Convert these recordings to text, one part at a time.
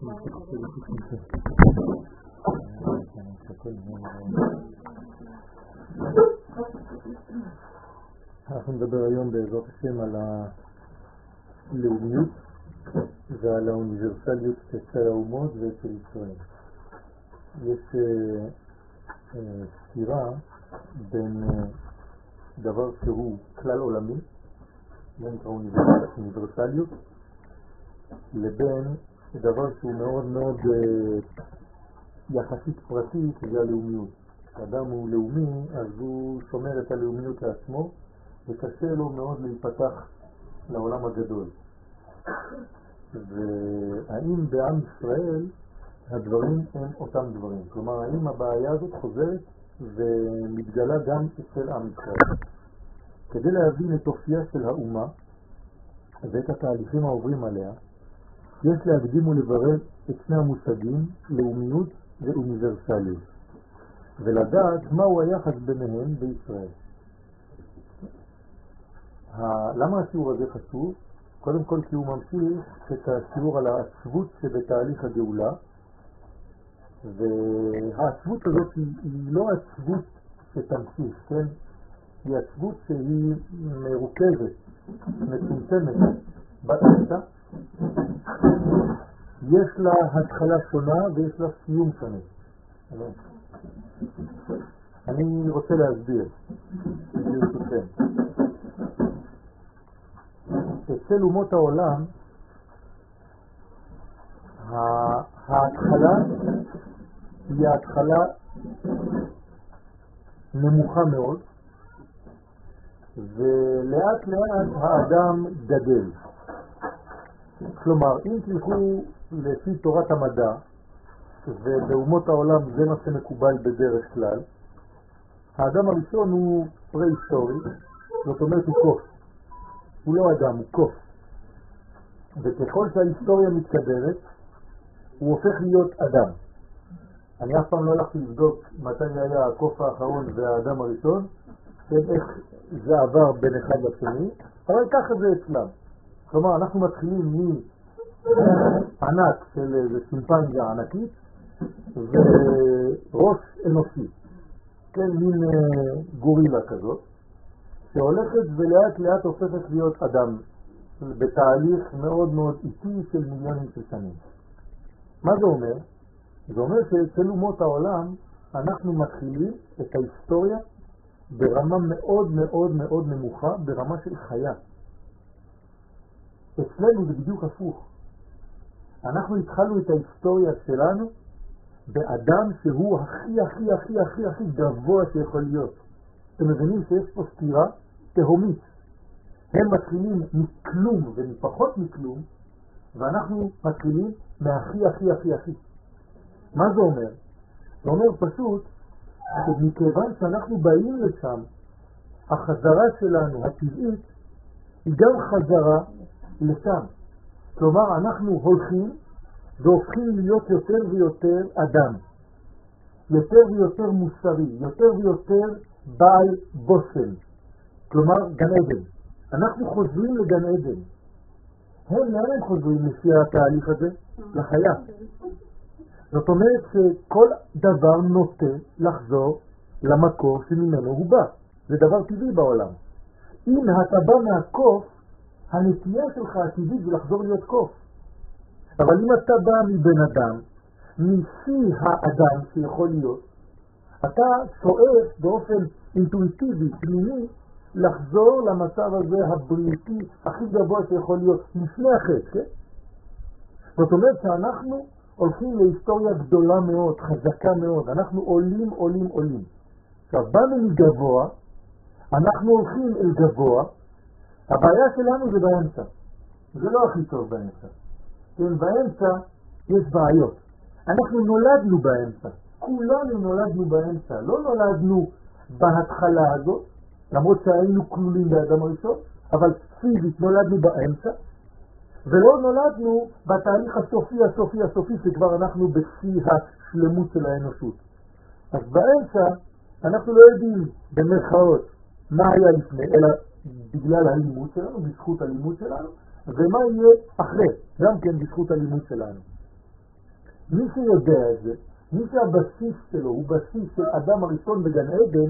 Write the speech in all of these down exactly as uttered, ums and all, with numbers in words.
אנחנו נדבר היום בעזרת השם על הלאומיות ועל האוניברסליות אצל האומות ואצל ישראל. יש סתירה בין דבר שהוא כלל עולמי, זה נקרא אוניברסליות, לבין דבר שהוא מאוד מאוד יחסית פרטי, שזה הלאומיות. כשאדם הוא לאומי, אז הוא שומר את הלאומיות לעצמו, וקשה לו מאוד להיפתח לעולם הגדול. והאם בעם ישראל הדברים הם אותם דברים? כלומר, האם הבעיה הזאת חוזרת ומתגלה גם אצל עם ישראל? כדי להבין את אופייה של האומה ואת התהליכים העוברים עליה, יש להקדים ולברר את שני המושגים, לאומיות ואוניברסליות, ולדעת מהו היחס ביניהם בישראל. למה השיעור הזה חשוב? קודם כל כי הוא ממשיך את השיעור על העצבות שבתהליך הגאולה, והעצבות הזאת היא, היא לא עצבות שתמשיך, כן? היא עצבות שהיא מרוכזת, מצומצמת באמצע, יש לה התחלה שונה ויש לה סיום שונה. אני רוצה להסביר, ברשותכם. אצל אומות העולם ההתחלה היא ההתחלה נמוכה מאוד, ולאט לאט האדם גדל. כלומר, אם תלכו לפי תורת המדע, ובאומות העולם זה מה שמקובל בדרך כלל, האדם הראשון הוא פרה-היסטורי, זאת אומרת הוא קוף. הוא לא אדם, הוא קוף. וככל שההיסטוריה מתקדמת, הוא הופך להיות אדם. אני אף פעם לא הלכתי לבדוק מתי היה הקוף האחרון והאדם הראשון, איך זה עבר בין אחד לשני, אבל ככה זה אצלם. כלומר, אנחנו מתחילים מענק של איזה שימפנזיה ענקית וראש אנושי, כן, מין גורילה כזאת, שהולכת ולאט לאט הופכת להיות אדם בתהליך מאוד מאוד איטי של מיליונים של שנים. מה זה אומר? זה אומר שאצל אומות העולם אנחנו מתחילים את ההיסטוריה ברמה מאוד מאוד מאוד נמוכה, ברמה של חיה. אצלנו זה בדיוק הפוך. אנחנו התחלנו את ההיסטוריה שלנו באדם שהוא הכי הכי הכי הכי הכי גבוה שיכול להיות. אתם מבינים שיש פה סתירה תהומית. הם מתחילים מכלום ומפחות מכלום, ואנחנו מתחילים מהכי הכי הכי הכי. מה זה אומר? זה אומר פשוט שמכיוון שאנחנו באים לשם, החזרה שלנו הטבעית היא גם חזרה לשם. כלומר, אנחנו הולכים והופכים להיות יותר ויותר אדם, יותר ויותר מוסרי, יותר ויותר בעל בושם, כלומר גן עדן. אנחנו חוזרים לגן עדן. הם לאן הם חוזרים לפי התהליך הזה? לחיה. זאת אומרת שכל דבר נוטה לחזור למקור שממנו הוא בא. זה דבר טבעי בעולם. אם אתה בא מהקוף, הנטייה שלך הטבעית זה לחזור להיות קוף. אבל אם אתה בא מבן אדם, מפי האדם שיכול להיות, אתה שואף באופן אינטואיטיבי, פנימי, לחזור למצב הזה הבריאותי הכי גבוה שיכול להיות לפני החטא, כן? זאת אומרת שאנחנו הולכים להיסטוריה גדולה מאוד, חזקה מאוד. אנחנו עולים, עולים, עולים. עכשיו, באנו מגבוה, אנחנו הולכים אל גבוה, הבעיה שלנו זה באמצע. זה לא הכי טוב באמצע. כן, באמצע יש בעיות. אנחנו נולדנו באמצע. כולנו נולדנו באמצע. לא נולדנו בהתחלה הזאת, למרות שהיינו כלולים באדם הראשון, אבל פיזית נולדנו באמצע, ולא נולדנו בתהליך הסופי, הסופי, הסופי, שכבר אנחנו בשיא השלמות של האנושות. אז באמצע אנחנו לא יודעים במרכאות מה היה לפני, אלא בגלל הלימוד שלנו, בזכות הלימוד שלנו, ומה יהיה אחרי, גם כן בזכות הלימוד שלנו. מי שיודע את זה, מי שהבסיס שלו הוא בסיס של אדם הראשון בגן עדן,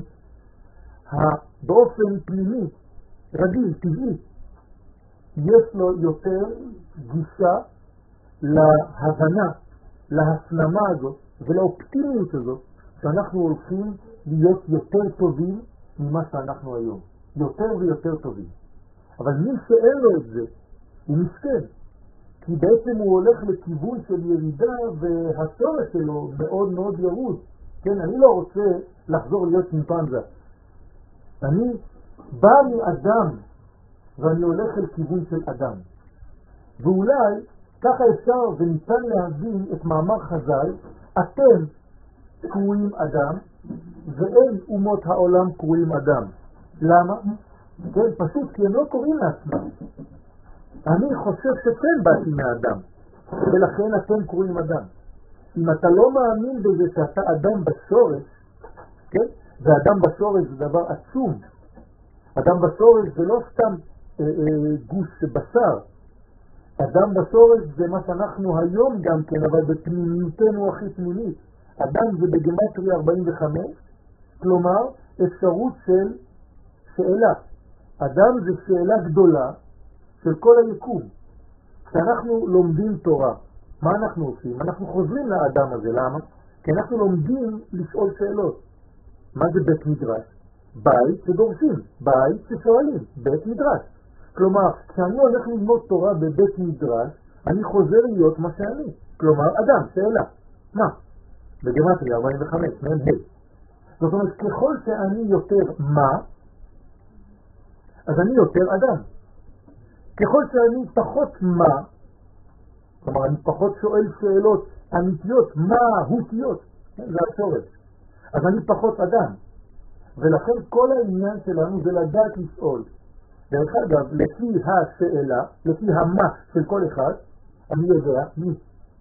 באופן פנימי, רגיל, טבעי, יש לו יותר גישה להבנה, להפנמה הזאת ולאופטימיות הזאת, שאנחנו הולכים להיות יותר טובים ממה שאנחנו היום. יותר ויותר טובים. אבל מי שאין לו את זה, הוא מסכן. כי בעצם הוא הולך לכיוון של ירידה והשורש שלו מאוד מאוד ירוד. כן, אני לא רוצה לחזור להיות שימפנזה. אני בא מאדם ואני הולך אל כיוון של אדם. ואולי ככה אפשר וניתן להבין את מאמר חז"ל, אתם קרויים אדם ואין אומות העולם קרויים אדם. למה? כן, פשוט כי הם לא קוראים לעצמם. אני חושב שכן באתי מהאדם, ולכן אתם קוראים אדם. אם אתה לא מאמין בזה שאתה אדם בשורש, כן? ואדם בשורש זה דבר עצום. אדם בשורש זה לא סתם אה, אה, גוש בשר. אדם בשורש זה מה שאנחנו היום גם כן, אבל בפנימיותנו הכי פנימית. אדם זה בגמטריה ארבעים וחמש, כלומר אפשרות של שאלה. אדם זה שאלה גדולה של כל היקום. כשאנחנו לומדים תורה, מה אנחנו עושים? אנחנו חוזרים לאדם הזה. למה? כי אנחנו לומדים לשאול שאלות. מה זה בית מדרש? בית שדורשים, בית ששואלים, בית מדרש. כלומר, כשאני הולך ללמוד תורה בבית מדרש, אני חוזר להיות מה שאני. כלומר, אדם, שאלה. מה? בגמטריה ארבעים וחמש, מהם ה'. זאת אומרת, ככל שאני יותר מה, אז אני יותר אדם. ככל שאני פחות מה, כלומר אני פחות שואל שאלות אמיתיות, מהותיות, זה השורש. אז אני פחות אדם. ולכן כל העניין שלנו זה לדעת לשאול. דרך אגב, לפי השאלה, לפי המה של כל אחד, אני יודע מי.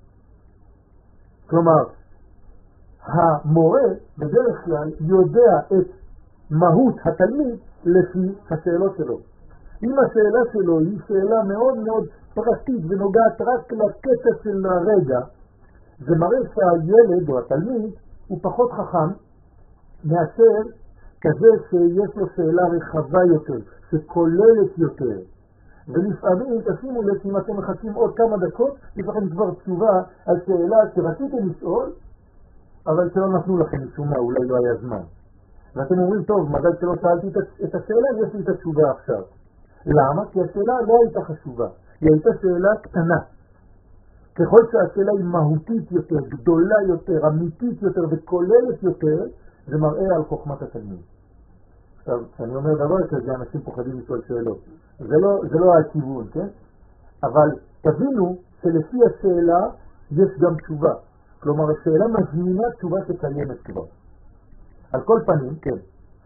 כלומר, המורה בדרך כלל יודע את מהות התלמיד לפי השאלות שלו. אם השאלה שלו היא שאלה מאוד מאוד פרטית ונוגעת רק לקטע של הרגע, זה מראה שהילד או התלמיד הוא פחות חכם מאשר כזה שיש לו שאלה רחבה יותר, שכוללת יותר. ולפעמים תשימו לב, אם אתם מחכים עוד כמה דקות, יש לכם כבר תשובה על שאלה שרציתם לשאול, אבל שלא נתנו לכם משום מה, אולי לא היה זמן. ואתם אומרים, טוב, מזל שלא שאלתי את השאלה, יש לי את התשובה עכשיו. למה? כי השאלה לא הייתה חשובה, היא הייתה שאלה קטנה. ככל שהשאלה היא מהותית יותר, גדולה יותר, אמיתית יותר וכוללת יותר, זה מראה על חוכמת התלמיד. עכשיו, כשאני אומר דבר כזה, אנשים פוחדים לשאול שאלות. זה לא, זה לא הכיוון, כן? אבל תבינו שלפי השאלה יש גם תשובה. כלומר, השאלה מזמינה תשובה שקיימת כבר. על כל פנים, כן.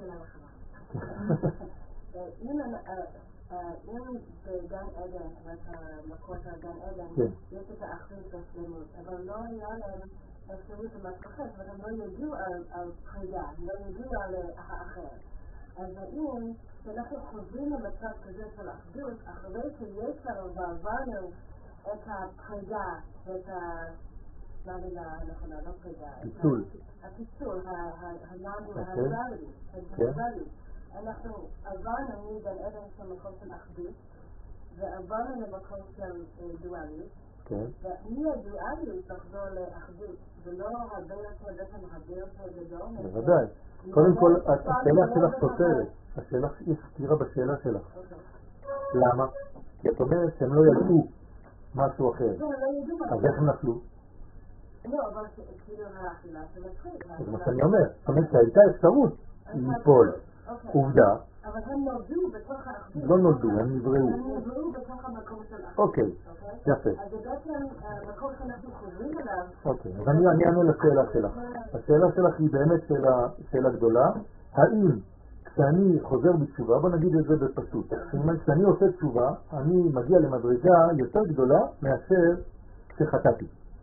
אם בגן עדן, במקות הגן עדן, יש את האחריות והשלמות, אבל לא היה להם אפשרות למשפחת, והם לא ידעו על פרידה, לא ידעו על האחר. אז האם שאנחנו חוזרים למצב כזה של אחדות, אחרי שיש לנו ועברנו את הפרידה ואת ה... מה מילה נכונה, לא פרידה? פיצול. הפיצול, הנאמדואליות, הדואליות. אנחנו עברנו מגן עדן של מקום של אחדות, ועברנו למקום של דואליות, ומהדואליות לחזור לאחדות, ולא הרבה יותר בעצם הרבה יותר גדול. בוודאי. קודם כל, השאלה שלך סותרת. השאלה, יש סתירה בשאלה שלך. למה? כי את אומרת שהם לא ידעו משהו אחר. אז איך הם נפלו? לא, אבל כאילו האכילה של התחיל. זה מה שאני אומר. זאת אומרת שהייתה אפשרות ליפול. עובדה. אבל הם נולדו בתוך האחדות. לא נולדו, הם נבראו. הם נבראו בתוך המקום של האחדות. אוקיי, יפה. אז זה בעצם המקום שאנחנו חוזרים אליו. אוקיי, אז אני אענה לשאלה שלך. השאלה שלך היא באמת שאלה גדולה. האם כשאני חוזר בתשובה, בוא נגיד את זה בפשוט. כשאני עושה תשובה, אני מגיע למדרגה יותר גדולה מאשר כשחטאתי.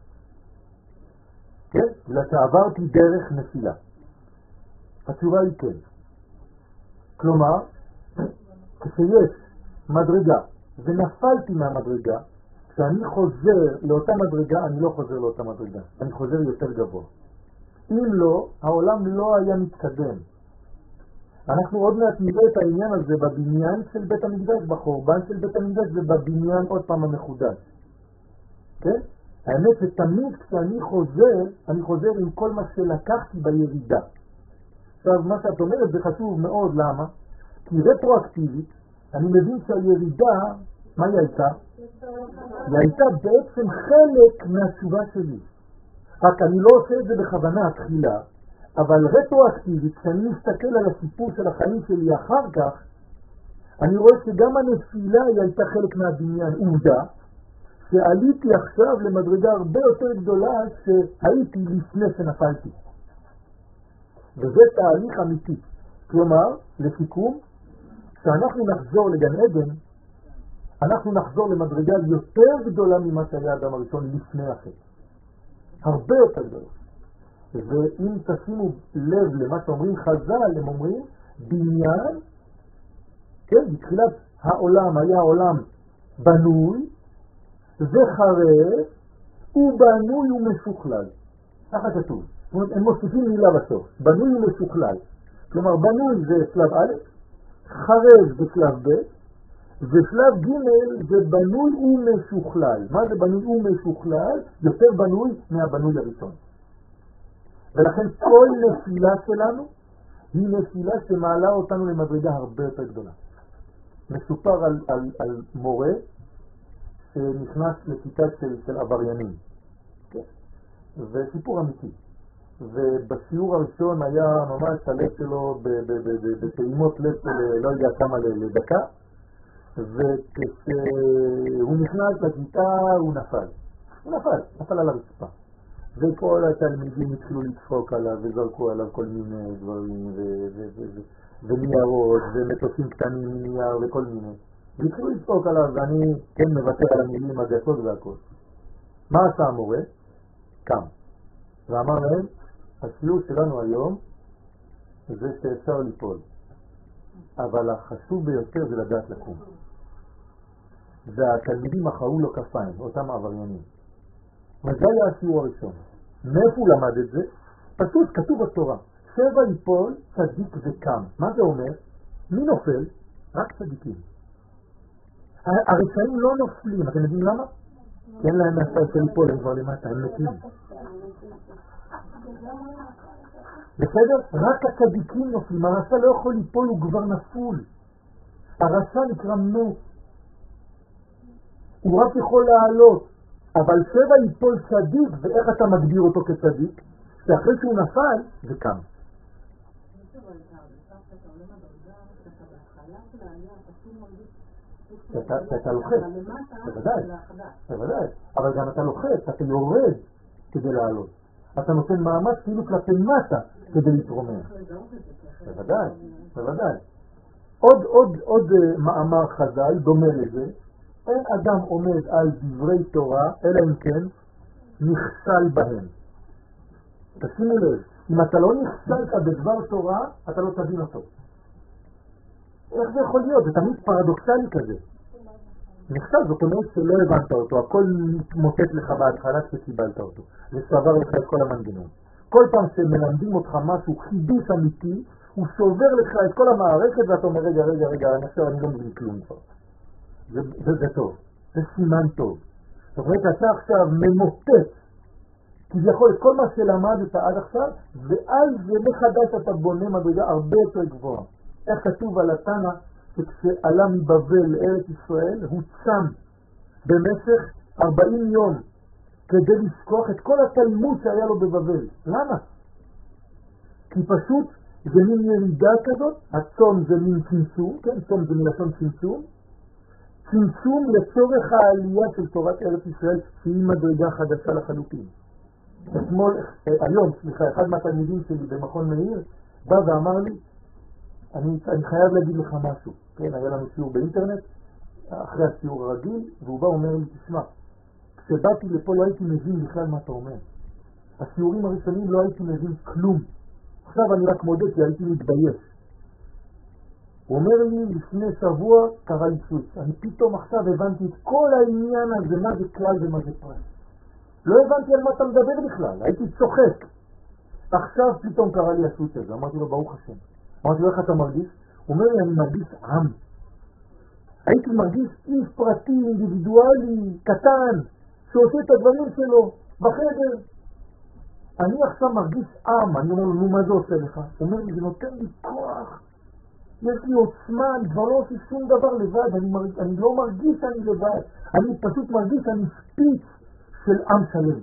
כן? בגלל שעברתי דרך נפילה. התשובה היא כן. כלומר, כשיש מדרגה ונפלתי מהמדרגה, כשאני חוזר לאותה מדרגה, אני לא חוזר לאותה מדרגה, אני חוזר יותר גבוה. אם לא, העולם לא היה מתקדם. אנחנו עוד מעט נראה את העניין הזה בבניין של בית המקדש, בחורבן של בית המקדש ובבניין עוד פעם המחודש. כן? האמת שתמיד כשאני חוזר, אני חוזר עם כל מה שלקחתי בירידה. עכשיו, מה שאת אומרת זה חשוב מאוד, למה? כי רטרואקטיבית, אני מבין שהירידה, מה היא הייתה? היא הייתה בעצם חלק מהתשובה שלי. רק אני לא עושה את זה בכוונה התחילה, אבל רטרואקטיבית, כשאני מסתכל על הסיפור של החיים שלי אחר כך, אני רואה שגם הנפילה היא הייתה חלק מהבניין. עובדה, שעליתי עכשיו למדרגה הרבה יותר גדולה שהייתי לפני שנפלתי. וזה תהליך אמיתי. כלומר, לסיכום, כשאנחנו נחזור לגן עדן, אנחנו נחזור למדרגה יותר גדולה ממה שהיה האדם הראשון לפני החטא. הרבה יותר גדולה. ואם תשימו לב למה שאומרים חז"ל, הם אומרים בניין, כן, בתחילת העולם היה העולם בנוי, וחרב, ובנוי ומשוכלל. ככה כתוב. זאת אומרת, הם מוסיפים מילה בסוף. בנוי ומשוכלל. כלומר, בנוי זה שלב א', חרב זה שלב ב', ושלב ג' זה בנוי ומשוכלל. מה זה בנוי ומשוכלל? יותר בנוי מהבנוי הראשון. ולכן כל נפילה שלנו היא נפילה שמעלה אותנו למדרגה הרבה יותר גדולה. מסופר על, על, על מורה שנכנס לכיתה של, של עבריינים. כן. וסיפור אמיתי. ובשיעור הראשון היה ממש הלב שלו בטעימות לב של לא יודע כמה לדקה, וכשהוא נכנס לכיתה הוא נפל. הוא נפל, נפל על הרצפה. וכל התלמידים התחילו לצחוק עליו וזרקו עליו כל מיני דברים וניירות ומטוסים קטנים מנייר וכל מיני. והתחילו לצחוק עליו ואני כן מוותר על המילים הגסות והכל. מה עשה המורה? קם. ואמר להם, השיעור שלנו היום זה שאפשר ליפול. אבל החשוב ביותר זה לדעת לקום. והתלמידים מחאו לו כפיים, אותם עבריינים. וזה היה השיעור הראשון. מאיפה הוא למד את זה? פשוט כתוב בתורה, שבע ייפול צדיק וקם. מה זה אומר? מי נופל? רק צדיקים. הרשעים לא נופלים, אתם יודעים למה? כי אין להם מהצד של ליפול, הם כבר למטה, הם מתים. בסדר? רק הצדיקים נופלים, הרשע לא יכול ליפול, הוא כבר נפול. הרשע נקרא מת. הוא רק יכול לעלות. אבל שבע ייפול צדיק, ואיך אתה מגדיר אותו כצדיק? שאחרי שהוא נפל, זה קם. אתה לוחץ, בוודאי, בוודאי, אבל גם אתה לוחץ, אתה יורד כדי לעלות. אתה נותן מאמץ כאילו כלפי מטה כדי להתרומם. בוודאי, בוודאי. עוד, עוד, עוד מאמר חז"ל דומה לזה, אין אדם עומד על דברי תורה, אלא אם כן נכשל בהם. תשימו לב, אם אתה לא נכשלת בדבר תורה, אתה לא תבין אותו. איך זה יכול להיות? זה תמיד פרדוקסלי כזה. נכשל, זאת אומרת שלא הבנת אותו, הכל מוטט לך בהתחלה שקיבלת אותו. זה שבר לך את כל המנגנון. כל פעם שמלמדים אותך משהו חידוש אמיתי, הוא שובר לך את כל המערכת ואתה אומר, רגע, רגע, רגע, אני עכשיו אני לא מבין כלום כבר. זה, זה, זה טוב, זה סימן טוב. זאת אומרת, אתה עכשיו ממוטט כביכול את כל מה שלמדת עד עכשיו, ועל זה מחדש אתה בונה מדרגה הרבה יותר גבוהה. איך כתוב על התנא שכשעלה מבבל לארץ ישראל, הוא צם במשך ארבעים יום כדי לשכוח את כל התלמוד שהיה לו בבבל. למה? כי פשוט זה מין ירידה כזאת, הצום זה מין צמצום, כן, צום זה מלשון צמצום, צמצום לצורך העלייה של תורת ארץ ישראל שהיא מדרגה חדשה לחלוטין. אתמול, היום, סליחה, אחד מהתלמידים שלי במכון מאיר בא ואמר לי, אני, אני חייב להגיד לך משהו. כן, היה לנו שיעור באינטרנט, אחרי השיעור הרגיל, והוא בא ואומר לי, תשמע, כשבאתי לפה לא הייתי מבין בכלל מה אתה אומר. השיעורים הראשונים לא הייתי מבין כלום. עכשיו אני רק מודה כי הייתי מתבייש. הוא אומר לי, לפני שבוע קרה לי סוויץ'. אני פתאום עכשיו הבנתי את כל העניין הזה, מה זה כלל ומה זה פרט. לא הבנתי על מה אתה מדבר בכלל, הייתי צוחק. עכשיו פתאום קרה לי הסוויץ' הזה, אמרתי לו, ברוך השם. אמרתי לו, איך אתה מרגיש? הוא אומר לי, אני מרגיש עם. הייתי מרגיש איש פרטי, אינדיבידואלי, קטן, שעושה את הדברים שלו בחדר. אני עכשיו מרגיש עם. אני אומר לו, נו, מה זה עושה לך? הוא אומר לי, זה נותן לי כוח. יש לי עוצמה, אני כבר לא עושה שום דבר לבד, אני, מרג... אני לא מרגיש שאני לבד, אני פשוט מרגיש שאני שפיץ של עם שלם.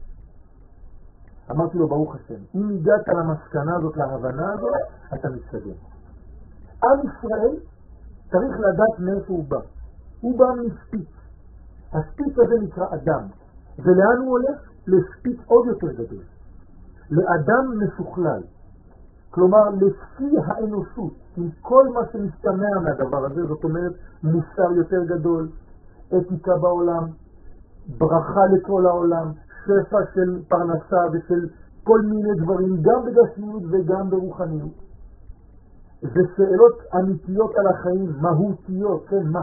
אמרתי לו, ברוך השם, אם הגעת למסקנה הזאת, להבנה הזאת, אתה מתקדם. עם ישראל צריך לדעת מאיפה הוא בא. הוא בא משפיץ. השפיץ הזה נקרא אדם. ולאן הוא הולך? לשפיץ עוד יותר גדול. לאדם משוכלל. כלומר, לפי האנושות, עם כל מה שמשתמע מהדבר הזה, זאת אומרת, מוסר יותר גדול, אתיקה בעולם, ברכה לכל העולם, שפע של פרנסה ושל כל מיני דברים, גם בגשמיות וגם ברוחניות. זה שאלות אמיתיות על החיים, מהותיות, כן, מה?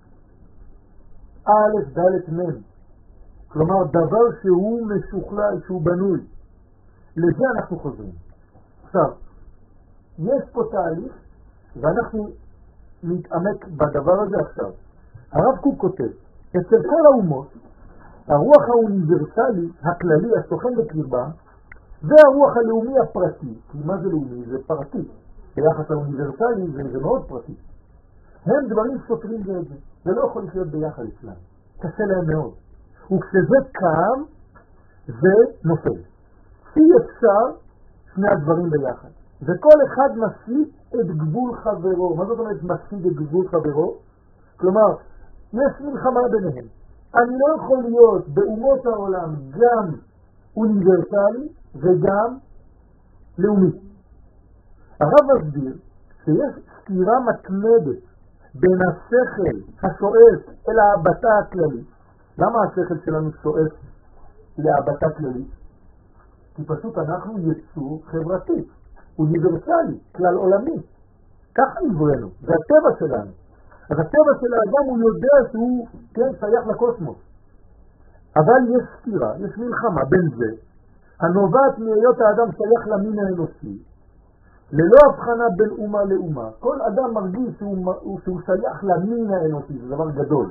א', ד', מ'. כלומר, דבר שהוא משוכלל, שהוא בנוי. לזה אנחנו חוזרים. עכשיו, יש פה תהליך, ואנחנו נתעמק בדבר הזה עכשיו. הרב קוק כותב, אצל כל האומות, הרוח האוניברסלי, הכללי, הסוכן בקרבה, זה הרוח הלאומי הפרטי. כי מה זה לאומי? זה פרטי. ביחס האוניברסלי זה, זה מאוד פרטי. הם דברים סותרים זה את זה. זה לא יכול לחיות ביחד אצלם. קשה להם מאוד. וכשזה קם, זה נופל. אי אפשר שני הדברים ביחד. וכל אחד משיג את גבול חברו. מה זאת אומרת משיג את גבול חברו? כלומר, יש מלחמה ביניהם. אני לא יכול להיות באומות העולם גם אוניברסלי וגם לאומי. הרב מסביר שיש סתירה מתמדת בין השכל השואף אל ההבטה הכללית. למה השכל שלנו שואף להבטה כללית? כי פשוט אנחנו יצור חברתי, אוניברסלי, כלל עולמי. ככה נבראנו, זה הטבע שלנו. אז הטבע של האדם הוא יודע שהוא כן שייך לקוסמוס. אבל יש סתירה, יש מלחמה בין זה, הנובעת מהיות האדם שייך למין האנושי, ללא הבחנה בין אומה לאומה. כל אדם מרגיש שהוא, שהוא שייך למין האנושי, זה דבר גדול.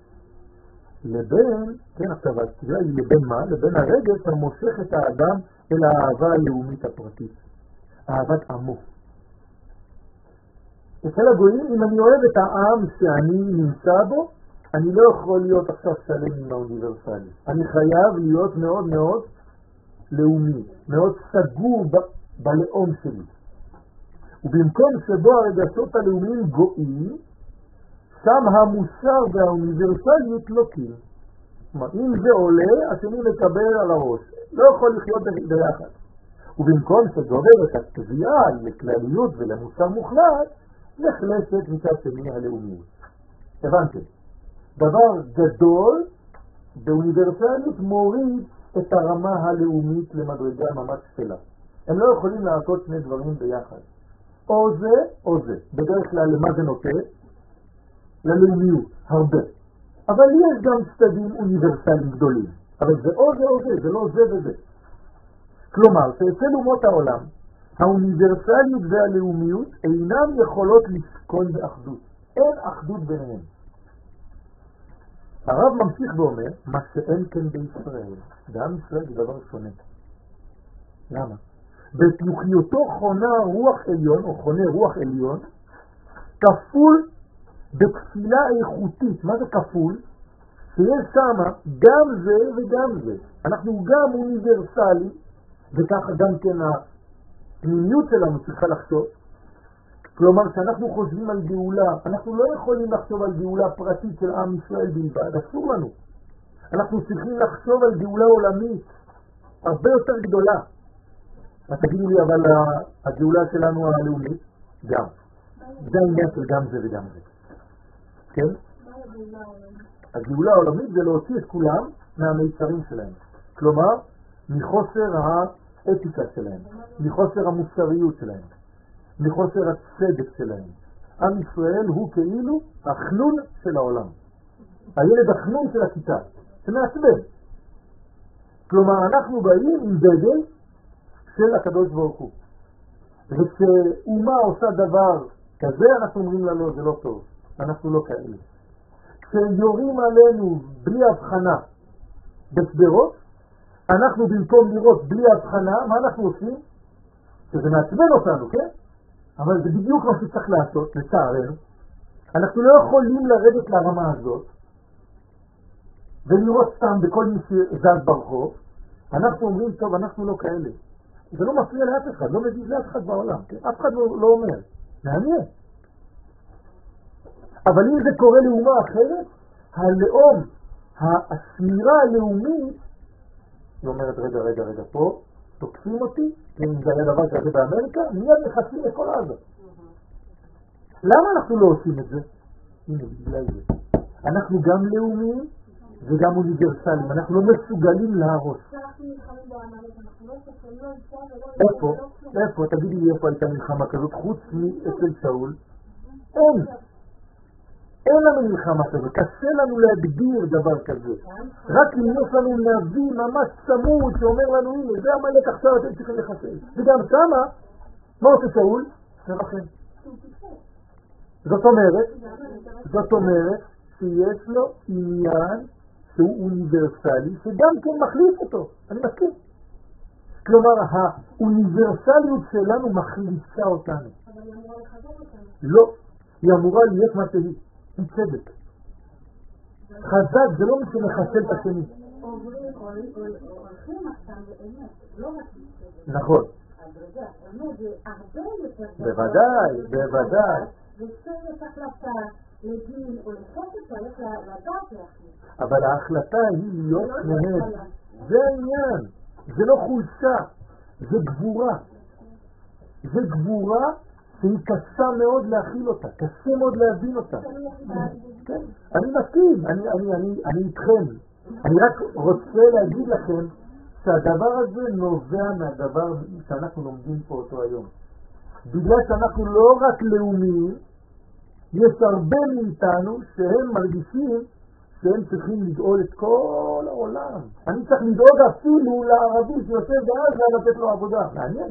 לבין, כן עכשיו הסתירה היא לבין מה? לבין הרגש המושך את האדם אל האהבה הלאומית הפרטית. אהבת עמו. אצל הגויים, אם אני אוהב את העם שאני נמצא בו, אני לא יכול להיות עכשיו שלם עם האוניברסלי. אני חייב להיות מאוד מאוד לאומי, מאוד סגור ב- בלאום שלי. ובמקום שבו הרגשות הלאומיים גויים, שם המוסר והאוניברסליות לוקים. אם זה עולה, השני מקבל על הראש. לא יכול לחיות ביחד. ובמקום שגוברת התביעה לכלליות ולמוסר מוחלט, נחלשת מצד שני הלאומיות. הבנתם? דבר גדול באוניברסליות מוריד את הרמה הלאומית למדרגה ממש שלה. הם לא יכולים לעשות שני דברים ביחד. או זה או זה. בדרך כלל למה זה נוטה? ללאומיות, הרבה. אבל יש גם צדדים אוניברסליים גדולים. אבל זה או זה או זה, זה לא זה וזה. כלומר, שאצל אומות העולם, האוניברסליות והלאומיות אינם יכולות לסכון באחדות. אין אחדות ביניהם. הרב ממשיך ואומר, מה שאין כן בישראל. בעם ישראל זה דבר שונה. למה? בתלוחיותו חונה רוח עליון, או חונה רוח עליון, כפול בתפילה איכותית. מה זה כפול? שיש שם גם זה וגם זה. אנחנו גם אוניברסלי, וככה גם כן הפנימיות שלנו צריכה לחשוב. כלומר, שאנחנו חושבים על גאולה, אנחנו לא יכולים לחשוב על גאולה פרטית של עם ישראל בלבד, אסור לנו. אנחנו צריכים לחשוב על גאולה עולמית, הרבה יותר גדולה. אז תגידו לי, אבל הגאולה שלנו הלאומית, גם. זה העניין של גם זה וגם זה. כן? הגאולה העולמית זה להוציא את כולם מהמיצרים שלהם. כלומר, מחוסר האתיקה שלהם, מחוסר המוסריות שלהם, מחוסר הצדק שלהם. עם ישראל הוא כאילו החנון של העולם. הילד החנון של הכיתה, שמעצבן. כלומר, אנחנו באים עם דגל של הקדוש ברוך הוא. וכשאומה עושה דבר כזה, אנחנו אומרים לה לא, זה לא טוב. אנחנו לא כאלה. כשיורים עלינו בלי הבחנה בסדרות, אנחנו במקום לראות בלי הבחנה, מה אנחנו עושים? שזה מעצבן אותנו, כן? אבל זה בדיוק מה שצריך לעשות, לצערנו. אנחנו לא יכולים לרדת לרמה הזאת ולראות סתם בכל מי שזז ברחוב. אנחנו אומרים, טוב, אנחנו לא כאלה. זה לא מפריע לאף אחד, לא מזיז לאף אחד בעולם, כן? אף אחד לא, לא אומר. מעניין. אבל אם זה קורה לאומה אחרת, הלאום, השמירה הלאומית, היא אומרת, רגע, רגע, רגע, פה תוקפים אותי, אם זה היה דבר כזה באמריקה, מיד מחסים את כל הזה. למה אנחנו לא עושים את זה? הנה, בגלל זה. אנחנו גם לאומיים וגם אוניברסליים, אנחנו לא מסוגלים להרוס. איפה? איפה? תגידי לי איפה הייתה מלחמה כזאת, חוץ מאצל שאול? אין. אין לנו מלחמה כזאת, קשה לנו להגדיר דבר כזה. רק אם יש לנו נביא ממש צמוד שאומר לנו, הנה, זה המלך עכשיו אתם צריכים לחסל. וגם שמה, מה עושה שאול? שבחן. זאת אומרת, זאת אומרת שיש לו עניין שהוא אוניברסלי, שגם כן מחליף אותו. אני מסכים. כלומר, האוניברסליות שלנו מחליפה אותנו. אבל היא אמורה לחזק אותנו. לא, היא אמורה להיות מה שהיא. עם צדק. חזק זה לא מי שמחסל את השני. עוברים, הולכים עכשיו באמת, לא רק צדק. נכון. הדרגה, באמת, זה הרבה יותר... בוודאי, בוודאי. וצדק החלטה לדין או לחסת צריך לדעת להחליט. אבל ההחלטה היא להיות נהד. זה העניין. זה לא חולשה. זה גבורה. זה גבורה שהיא קשה מאוד להכיל אותה, קשה מאוד להבין אותה. כן, אני מסכים, אני, אני, אני, אני איתכם. אני רק רוצה להגיד לכם שהדבר הזה נובע מהדבר שאנחנו לומדים פה אותו היום. בגלל שאנחנו לא רק לאומיים, יש הרבה מאיתנו שהם מרגישים שהם צריכים לדאול את כל העולם. אני צריך לדאוג אפילו לערבי שיושב בעזה לתת לו עבודה. מעניין.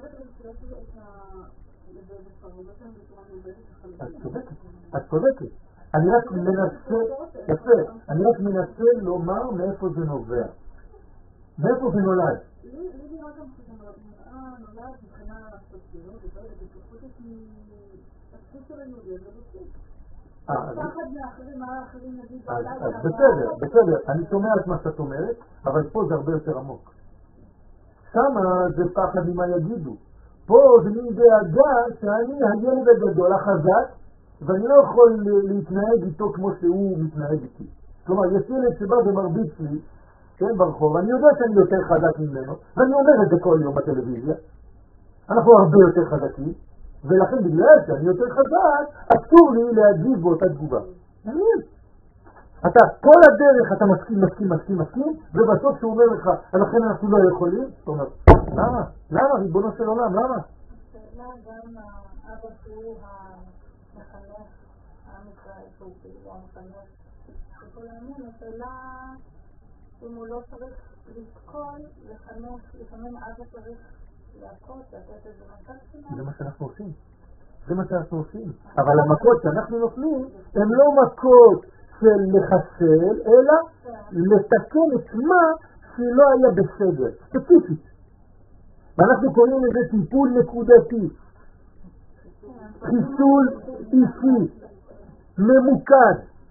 את צודקת, את צודקת. אני רק מנסה, יפה, אני רק מנסה לומר מאיפה זה נובע. מאיפה זה נולד? לי נראה גם שזה נולד מבחינה סוציאלית, ובתוכות את מהתפקיד שלנו לרוסית. פחד מאחרים, מה האחרים נגיד בלילה. אז בסדר, בסדר, אני שומע את מה שאת אומרת, אבל פה זה הרבה יותר עמוק. שמה זה פחד ממה יגידו. פה זה מין דאגה שאני הילד הגדול, החזק, ואני לא יכול להתנהג איתו כמו שהוא מתנהג איתי. כלומר, יש ילד שבא ומרביץ לי, כן, ברחוב, אני יודע שאני יותר חזק ממנו, ואני אומר את זה כל יום בטלוויזיה. אנחנו הרבה יותר חזקים, ולכן בגלל שאני יותר חזק, אסור לי להגיב באותה תגובה. מעניין. אתה כל הדרך אתה מסכים, מסכים, מסכים, מסכים, ובסוף שהוא אומר לך, לכן אנחנו לא יכולים, אתה אומר, למה? למה? ריבונו של עולם, למה? השאלה גם אבא שהוא המחנך, העם ישראל, שהוא כאילו המחנך, שכל העניין, השאלה אם הוא לא צריך לתקול, לחנך, לפעמים אבא צריך להכות, לתת איזה מכת שלנו. זה מה שאנחנו עושים. זה מה שאנחנו עושים. אבל המכות שאנחנו נופלים, הן לא מכות של לחסל, אלא לתקן את מה שלא היה בסדר, ספציפית. ואנחנו קוראים לזה טיפול נקודתי, חיסול אישי, ממוקד.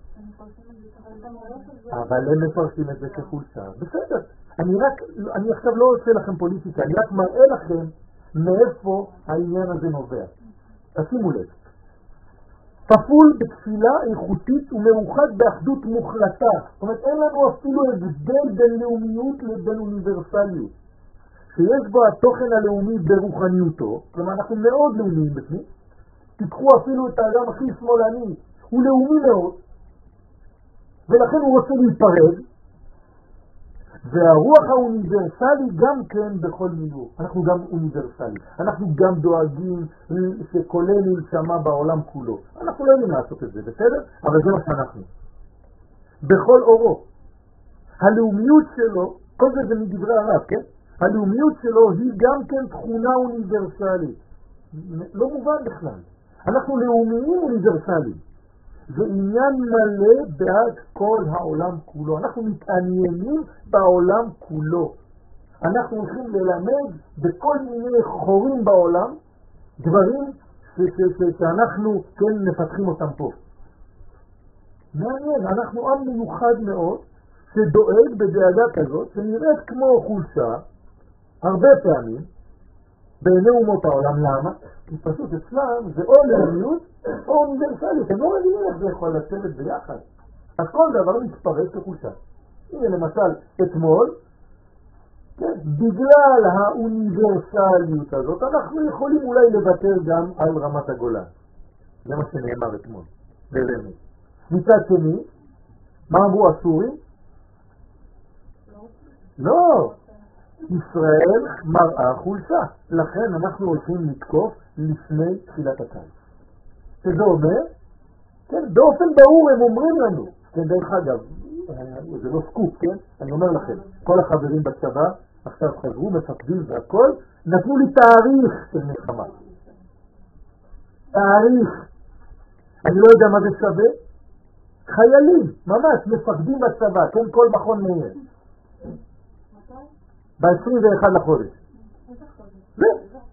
אבל הם מפרשים את זה כחולשה. בסדר, אני רק, אני עכשיו לא עושה לכם פוליטיקה, אני רק מראה לכם מאיפה העניין הזה נובע. תשימו לב. כפול בתפילה איכותית ומאוחד באחדות מוחלטה. זאת אומרת, אין לנו אפילו הבדל בין לאומיות לבין אוניברסליות. שיש בו התוכן הלאומי ברוחניותו, כלומר אנחנו מאוד לאומיים בפנים, תיקחו אפילו את האדם הכי שמאלני, הוא לאומי מאוד, ולכן הוא רוצה להיפרד, והרוח האוניברסלי גם כן בכל מילוא. אנחנו גם אוניברסלי. אנחנו גם דואגים שכולל ילשמה בעולם כולו. אנחנו לא יודעים לעשות את זה, בסדר? אבל זה מה שאנחנו. בכל אורו. הלאומיות שלו, כל זה זה מדברי הרב, כן? הלאומיות שלו היא גם כן תכונה אוניברסלית. לא מובן בכלל. אנחנו לאומיים אוניברסליים. זה עניין מלא בעד כל העולם כולו. אנחנו מתעניינים בעולם כולו. אנחנו הולכים ללמד בכל מיני חורים בעולם, דברים ש- ש- ש- שאנחנו כן מפתחים אותם פה. מעניין, אנחנו עם מיוחד מאוד, שדואג בדאגה כזאת, שנראית כמו חולשה, הרבה פעמים, בעיני אומות העולם. למה? כי פשוט אצלם זה או לאומיות או אוניברסליות. הם לא מבינים איך זה יכול לשבת ביחד. אז כל דבר מתפרץ כחולשה. הנה למשל, אתמול, כן, בגלל האוניברסליות הזאת, אנחנו יכולים אולי לוותר גם על רמת הגולן. זה מה שנאמר אתמול, ברמז. מצד שני, מה אמרו הסורים? לא, ישראל מראה חולשה, לכן אנחנו הולכים לתקוף לפני תחילת הקיץ. שזה אומר, כן, באופן ברור הם אומרים לנו, כן, דרך אגב, זה לא סקופ, כן, אני אומר לכם, כל החברים בצבא עכשיו חזרו, מפקדים והכל, נתנו לי תאריך של מלחמה. תאריך. אני לא יודע מה זה שווה. חיילים, ממש, מפקדים בצבא, כן, כל מכון מאיר. ב-עשרים ואחד לחודש. זה.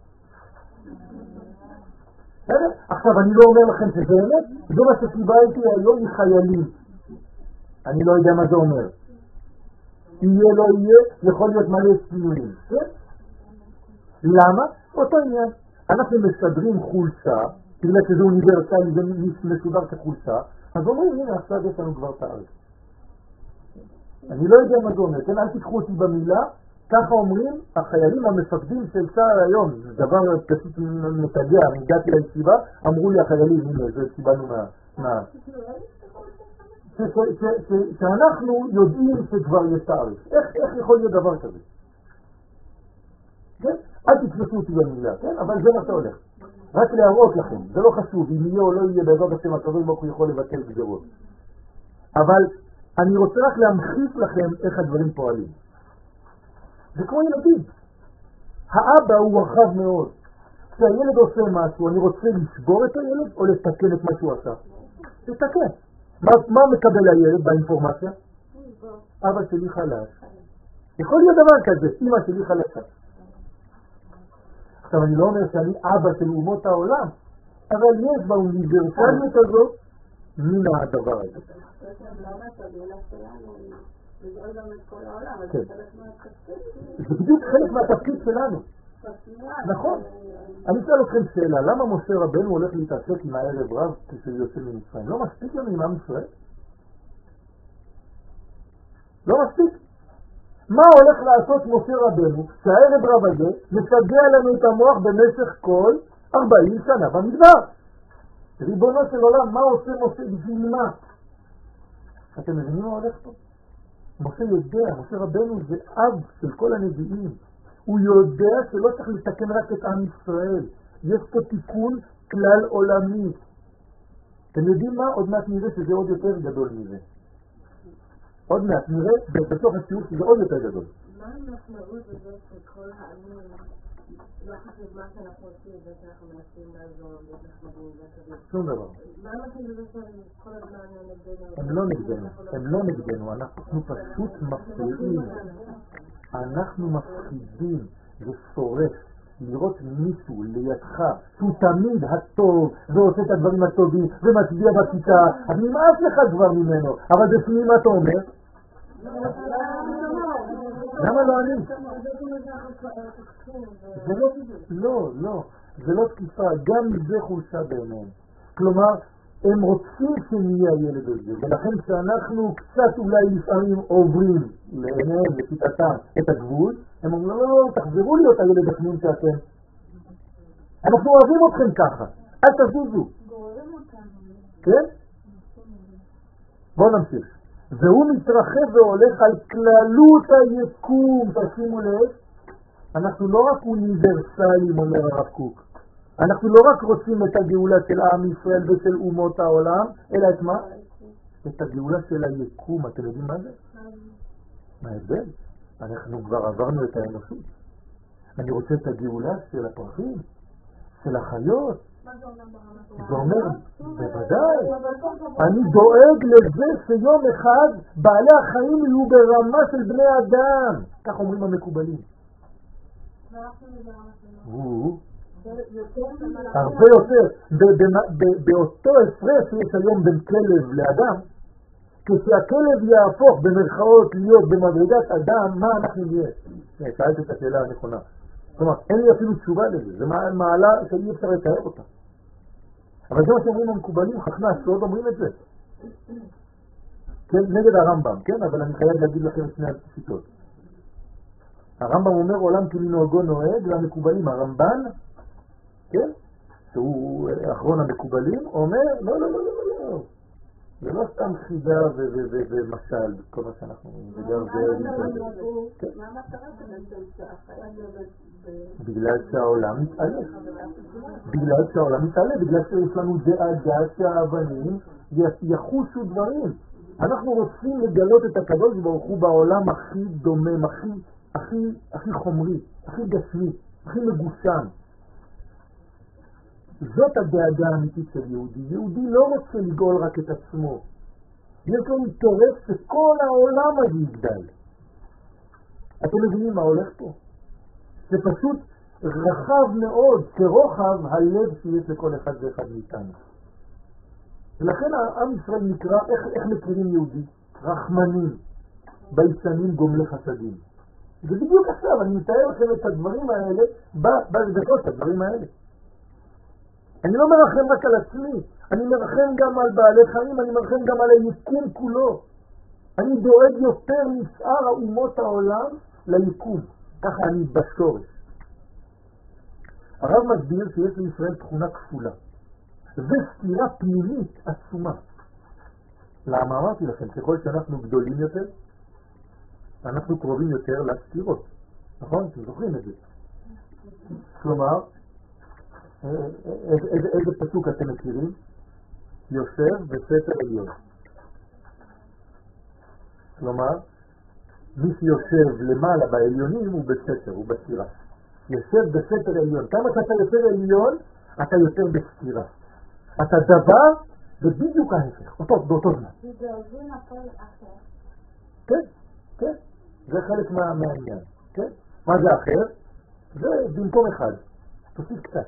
עכשיו, אני לא אומר לכם שזה אמת, זה מה שקיבלתי היום מחיילים. אני לא יודע מה זה אומר. יהיה, לא יהיה, יכול להיות מלא סינויים. כן? למה? אותו עניין. אנחנו מסדרים חולשה, בגלל שזה אוניברסלי, זה מסודר כחולשה, אז אומרים, הנה, עכשיו יש לנו כבר תאריך. אני לא יודע מה זה אומר, כן? אל תיקחו אותי במילה, ככה אומרים החיילים המפקדים של צה"ל היום. זה דבר פשוט מתגע, אני הגעתי לישיבה, אמרו לי החיילים, הנה, זה קיבלנו מה... שאנחנו יודעים שכבר יש תאריך. איך יכול להיות דבר כזה? כן? אל תתפסו אותי במילה, כן? אבל זה מה שהולך. רק להראות לכם, זה לא חשוב, אם יהיה או לא יהיה בעזרת השם הקדוש ברוך הוא יכול לבטל גזרות. אבל אני רוצה רק להמחיש לכם איך הדברים פועלים. זה כמו ילדים. האבא הוא רחב מאוד. כשהילד עושה משהו, אני רוצה לשבור את הילד או לתקן את מה שהוא עשה? לתקן. מה, מה מקבל הילד באינפורמציה? אבא שלי חלש. יכול להיות דבר כזה, אמא שלי חלשה. עכשיו אני לא אומר שאני אבא של אומות העולם, אבל יש באוניברסליות הזאת מן הדבר הזה. זה בדיוק חלק מהתפקיד שלנו. נכון. אני אשאל אתכם שאלה, למה משה רבנו הולך להתעסק עם הערב רב כשהוא יוצא ממצרים? לא מספיק לנו עם עם ישראל? לא מספיק. מה הולך לעשות משה רבנו שהערב רב הזה משגע לנו את המוח במשך כל ארבעים שנה במדבר? ריבונו של עולם, מה עושה משה בשביל מה? אתם מבינים מה הולך פה? משה יודע, משה רבנו זה אב של כל הנביאים. הוא יודע שלא צריך לתקן רק את עם ישראל. יש פה תיקון כלל עולמי. אתם יודעים מה? עוד מעט נראה שזה עוד יותר גדול מזה. עוד מעט נראה בסוף השיעור שזה עוד יותר גדול. מה המשמעות הזאת של כל העמים? לא חשוב מה שאנחנו עושים, זה שאנחנו מנסים לעזור, להיות נחמדים, זה שום דבר. מה אנחנו בזה שכל הזמן נגדנו? הם לא נגדנו, הם לא נגדנו, אנחנו פשוט מפריעים. אנחנו מפחידים, זה שורף. לראות מישהו לידך שהוא תמיד הטוב ועושה את הדברים הטובים ומצביע בכיתה, אז נמאס לך כבר ממנו, אבל בפנים מה אתה אומר? למה לא אני? זה לא, לא, לא, זה לא תקיפה, גם זה חולשה בעיניהם. כלומר, הם רוצים שנהיה הילד הזה, ולכן כשאנחנו קצת אולי לפעמים עוברים לעיניהם, לשיטתם, את הגבול, הם אומרים, לא, לא, תחזרו להיות הילד הפנים שאתם. אנחנו אוהבים אתכם ככה, אל תזוזו. כן? בואו נמשיך. והוא מתרחב והולך על כללות היקום. תשימו לב, אנחנו לא רק אוניברסליים, אומר הרב קוק, אנחנו לא רק רוצים את הגאולה של עם ישראל ושל אומות העולם, אלא את מה? את הגאולה של היקום. אתם יודעים מה זה? מה ההבדל? אנחנו כבר עברנו את האנושות. אני רוצה את הגאולה של הפרחים, של החיות. זה אומר, בוודאי, אני דואג לזה שיום אחד בעלי החיים יהיו ברמה של בני אדם. כך אומרים המקובלים. הרבה יותר. באותו הפרש שיש היום בין כלב לאדם, כשהכלב יהפוך במרכאות להיות במדרגת אדם, מה אנחנו נהיה? שאלת את השאלה הנכונה. זאת אומרת, אין לי אפילו תשובה לזה. זה מעלה שאי אפשר לתאר אותה. אבל זה מה שאומרים המקובלים, חכמי הסוד אומרים את זה. כן, נגד הרמב"ם, כן? אבל אני חייב להגיד לכם שני השיטות. הרמב"ם אומר עולם כמנהגו נוהג, והמקובלים, הרמב"ן, כן? שהוא אחרון המקובלים, אומר, לא, לא, לא, לא, לא. זה לא סתם חידה ומשל, כל מה שאנחנו אומרים. מה המטרה שלהם שהחיה בגלל שהעולם מתעלה. בגלל שהעולם מתעלה, בגלל שיש לנו דאגה שהאבנים יחושו דברים. אנחנו רוצים לגלות את הקדוש ברוך הוא בעולם הכי דומם, הכי, הכי, הכי חומרי, הכי גשמי, הכי מגושם. זאת הדאגה האמיתית של יהודי. יהודי לא רוצה לגאול רק את עצמו. יש לו אינטרס שכל העולם הזה יגדל. אתם מבינים מה הולך פה? זה פשוט רחב מאוד, כרוחב הלב שיש לכל אחד ואחד מאיתנו. ולכן העם ישראל נקרא, איך, איך מכירים יהודי? רחמנים, ביישנים גומלי חסדים. זה בדיוק עכשיו, אני מתאר לכם את הדברים האלה, בדקות את הדברים האלה. אני לא מרחם רק על עצמי, אני מרחם גם על בעלי חיים, אני מרחם גם על היקום כולו. אני דואג יותר משאר האומות העולם ליקום. ככה אני בשורש. הרב מסביר שיש לישראל תכונה כפולה. זה סתירה פנימית עצומה. למה אמרתי לכם? ככל שאנחנו גדולים יותר, אנחנו קרובים יותר לסתירות. נכון? אתם זוכרים את זה. כלומר, איזה, איזה, איזה פסוק אתם מכירים? יושב בסתר עליון. כלומר, מי שיושב למעלה בעליונים הוא בסתר, הוא בסתירה. יושב בסתר עליון. כמה שאתה יותר עליון, אתה יותר בסתירה. אתה דבר ובדיוק ההפך, אותו, באותו זמן. בגלל הכל אחר. כן, כן. זה חלק מה, מהעניין. כן? מה זה אחר? זה במקום אחד. תוסיף קצת.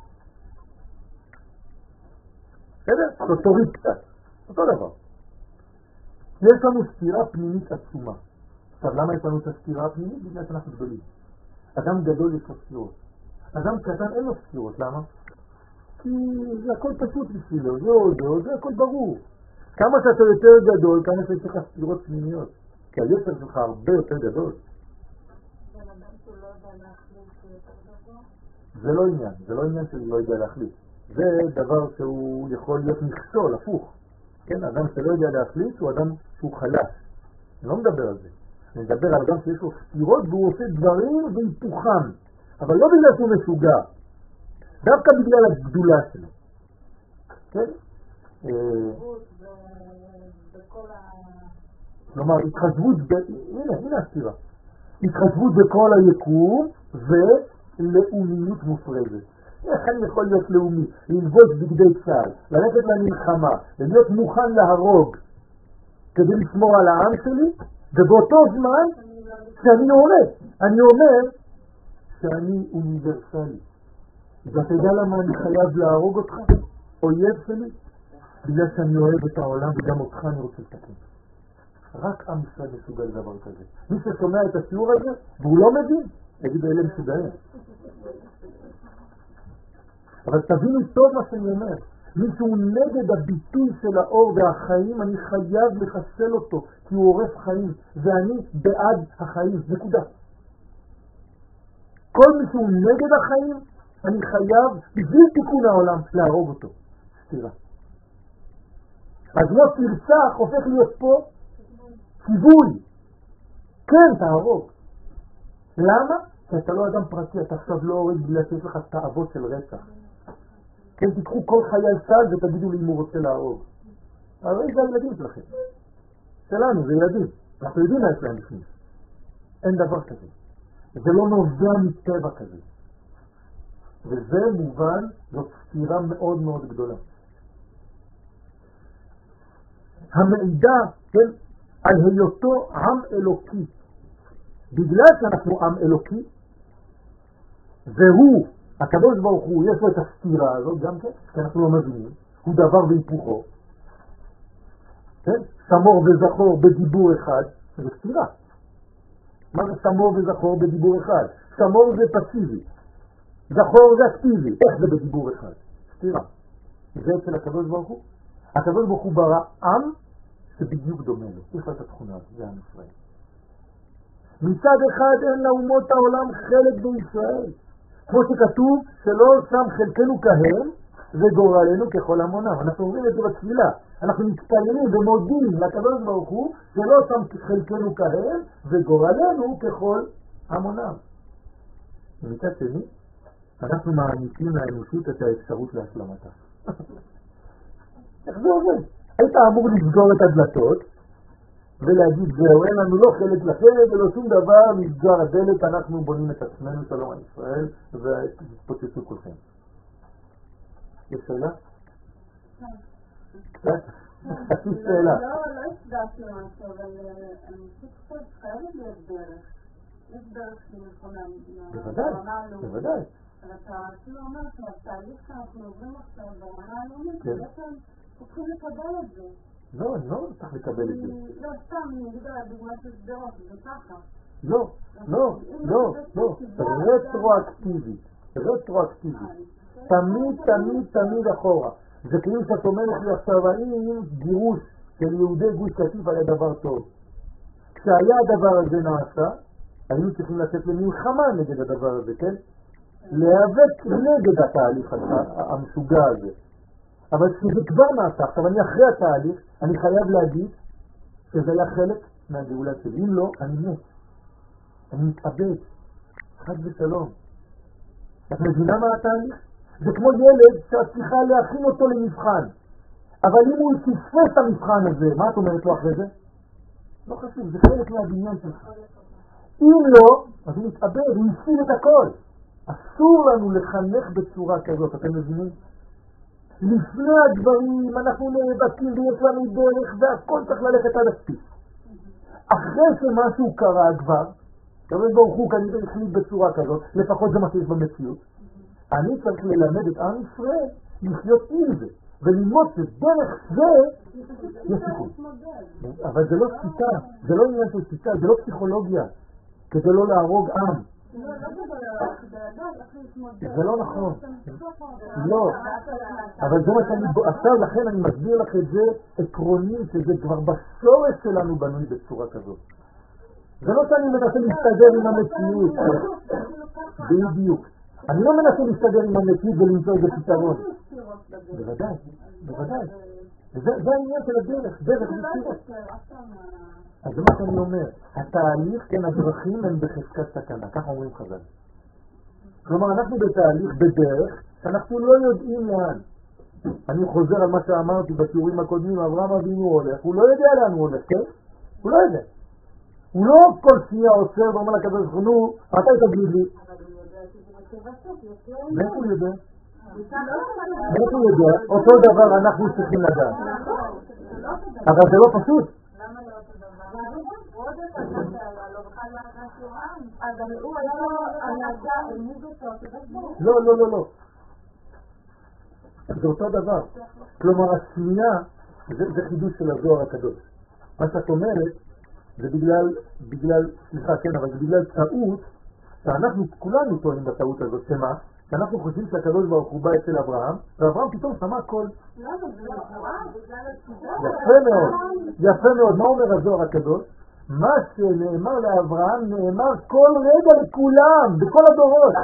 בסדר? תוריד קצת. אותו דבר. יש לנו סתירה פנימית עצומה. עכשיו, למה יש לנו את הסתירה הפנימית? בגלל שאנחנו גדולים. אדם גדול יש לו סתירות. אדם קטן אין לו סתירות. למה? כי זה הכל פשוט בשבילו. זה או זה או זה, הכל ברור. כמה שאתה יותר גדול, כמה שיש לך סתירות פנימיות. כי היצר שלך הרבה יותר גדול. זה לא עניין. זה לא עניין שהוא לא יודע להחליט. זה דבר שהוא יכול להיות מכשול, הפוך. כן, אדם שלא יודע להחליט הוא אדם שהוא חלש. אני לא מדבר על זה. אני מדבר על אדם שיש לו סתירות והוא עושה דברים והיפוכם. אבל לא בגלל שהוא משוגע. דווקא בגלל הגדולה שלו. כן? כלומר, התחשבות, הנה, הנה הסתירה. התחשבות בכל היקום ולאומיות מופרזת. איך אני יכול להיות לאומי? ללבוש בגדי צה"ל, ללכת למלחמה, להיות מוכן להרוג כדי לשמור על העם שלי, ובאותו זמן שאני אומר, אני אומר שאני אוניברסלי. ואתה יודע למה אני חייב להרוג אותך? אויב שלי? בגלל שאני אוהב את העולם וגם אותך אני רוצה לתקן. רק עם ישראל מסוגל דבר כזה. מי ששומע את השיעור הזה והוא לא מבין, יגיד אלה מסוגלים. אבל תבינו טוב מה שאני אומר. מי שהוא נגד הביטוי של האור והחיים, אני חייב לחסל אותו, כי הוא עורף חיים, ואני בעד החיים. נקודה. כל מי שהוא נגד החיים, אני חייב, בשביל תיקון העולם, להרוג אותו. סתירה. אז לא תרצח הופך להיות פה ציווי, כן תהרוג. למה? כי אתה לא אדם פרטי, אתה עכשיו לא הורג בגלל שיש לך תאוות של רצח. כן, תיקחו כל חייל צה"ל ותגידו לי אם הוא רוצה להרוג. הרי זה הילדים שלכם. שלנו, זה ילדים. אנחנו יודעים מה יש להם בפנים. אין דבר כזה. זה לא נובע מטבע כזה. וזה מובן, זאת סתירה מאוד מאוד גדולה. המעידה, כן, על היותו עם אלוקי. בגלל שאנחנו עם אלוקי, והוא, הקדוש ברוך הוא, יש לו את הסתירה הזאת גם כן, כי אנחנו לא מבינים, הוא דבר והיפוכו. כן? סמור וזכור בדיבור אחד, זה סתירה. מה זה סמור וזכור בדיבור אחד? סמור זה פסיבי, זכור זה אקטיבי. איך זה בדיבור אחד? סתירה. זה אצל הקדוש ברוך הוא. הקדוש ברוך הוא ברא עם שבדיוק דומה לו. יש לה את התכונה, זה עם ישראל. מצד אחד אין לאומות העולם חלק בישראל. כמו שכתוב שלא שם חלקנו כהם וגורלנו ככל המונם. אנחנו אומרים את זה בתפילה. אנחנו מתפללים ומודים לקדוש ברוך הוא שלא שם חלקנו כהם וגורלנו ככל המונם. ומצד שני, אנחנו מעניקים לאנושות את האפשרות להשלמתה. איך זה עובד? היית אמור לסגור את הדלתות ולהגיד זהו, אין לנו לא חלק לכם ולא שום דבר, נסגר הדלת, אנחנו בונים את עצמנו, שלום על ישראל, ותתפוצצו כולכם. יש שאלה? קצת? עשי שאלה. לא, לא הסדרתי משהו, אבל אני חושבת קצת חייבת להיות דרך. יש דרך שהיא נכונה. בוודאי, בוודאי. אבל אתה אפילו אומר שהתהליך שאנחנו עוברים עכשיו ברמה הלאומית, בעצם צריכים לקבל את זה. לא, אני לא צריך לקבל את זה. לא, סתם, אני אגיד על הדוגמה של סדרות, זה ככה. לא, לא, לא, לא. רטרואקטיבי. רטרואקטיבי. תמיד, תמיד, תמיד אחורה. זה כאילו שאת אומרת לי עכשיו, האם גירוש של יהודי גוש קטיף היה דבר טוב. כשהיה הדבר הזה נעשה, היינו צריכים לצאת למלחמה נגד הדבר הזה, כן? להיאבק נגד התהליך המשוגע הזה. אבל כשזה כבר נעשה, עכשיו אני אחרי התהליך, אני חייב להגיד שזה היה חלק מהגאולה שלי. אם לא, אני מת. אני מתאבד. חד ושלום. את מבינה מה התהליך? זה כמו ילד שאת צריכה להכין אותו למבחן. אבל אם הוא תפס את המבחן הזה, מה את אומרת לו אחרי זה? לא חשוב, זה חלק מהבניין שלך. אם לא, אז הוא מתאבד, הוא יפסיד את הכל. אסור לנו לחנך בצורה כזאת, אתם מבינים? לפני הדברים אנחנו נאבקים ויש לנו דרך והכל צריך ללכת עד הספיק. אחרי שמשהו קרה כבר, כמובן ברוך הוא כנראה החליט בצורה כזאת, לפחות זה מה שיש במציאות, אני צריך ללמד את עם ישראל לחיות עם זה, וללמוד שדרך זה יש סיכוי. אבל זה לא שיטה, זה לא עניין של שיטה, זה לא פסיכולוגיה, כדי לא להרוג עם. זה לא נכון. לא. אבל זה מה שאני עכשיו, לכן אני מסביר לך את זה עקרוני, שזה כבר בשורש שלנו בנוי בצורה כזאת. זה לא שאני מנסה להסתדר עם המציאות. בדיוק. אני לא מנסה להסתדר עם המציאות ולמצוא איזה פתרון. בוודאי, בוודאי. זה העניין של הדרך, דרך בצירות. אז זה מה שאני אומר, התהליך, כן, הדרכים הם בחזקת סכנה, כך אומרים חז"ל. כלומר, אנחנו בתהליך, בדרך, שאנחנו לא יודעים לאן. אני חוזר על מה שאמרתי בשיעורים הקודמים, אברהם אבינו הולך, הוא לא יודע לאן הוא הולך, כן? הוא לא יודע. הוא לא כל שנייה עוצר ואומר לקדוש ברוך הוא, מתי תגיד לי? מאיפה הוא יודע? מאיפה הוא יודע? אותו דבר אנחנו צריכים לדעת. אבל זה לא פשוט. לא, לא, לא, לא. זה אותו דבר. כלומר, השנייה, זה חידוש של הזוהר הקדוש. מה שאת אומרת, זה בגלל, בגלל, סליחה, כן, אבל זה בגלל טעות, שאנחנו כולנו טועים בטעות הזאת, שמה? שאנחנו חושבים שהקדוש ברוך הוא בא אצל אברהם, ואברהם פתאום שמע הכל. יפה מאוד, יפה מאוד. מה אומר הזוהר הקדוש? מה שנאמר לאברהם נאמר כל רגע לכולם, בכל הדורות.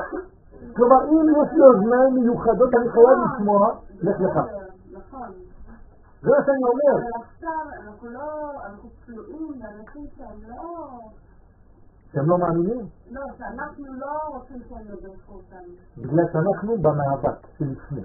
כלומר, אם יש לי אוזניים מיוחדות, אני חייב לשמוע, לך לך. זה מה שאני אומר. אבל עכשיו אנחנו לא, אנחנו תלויים לאנשים שהם לא... שהם לא מאמינים? לא, שאנחנו לא רוצים שהם ידרכו אותנו. בגלל שאנחנו במאבק שלפני.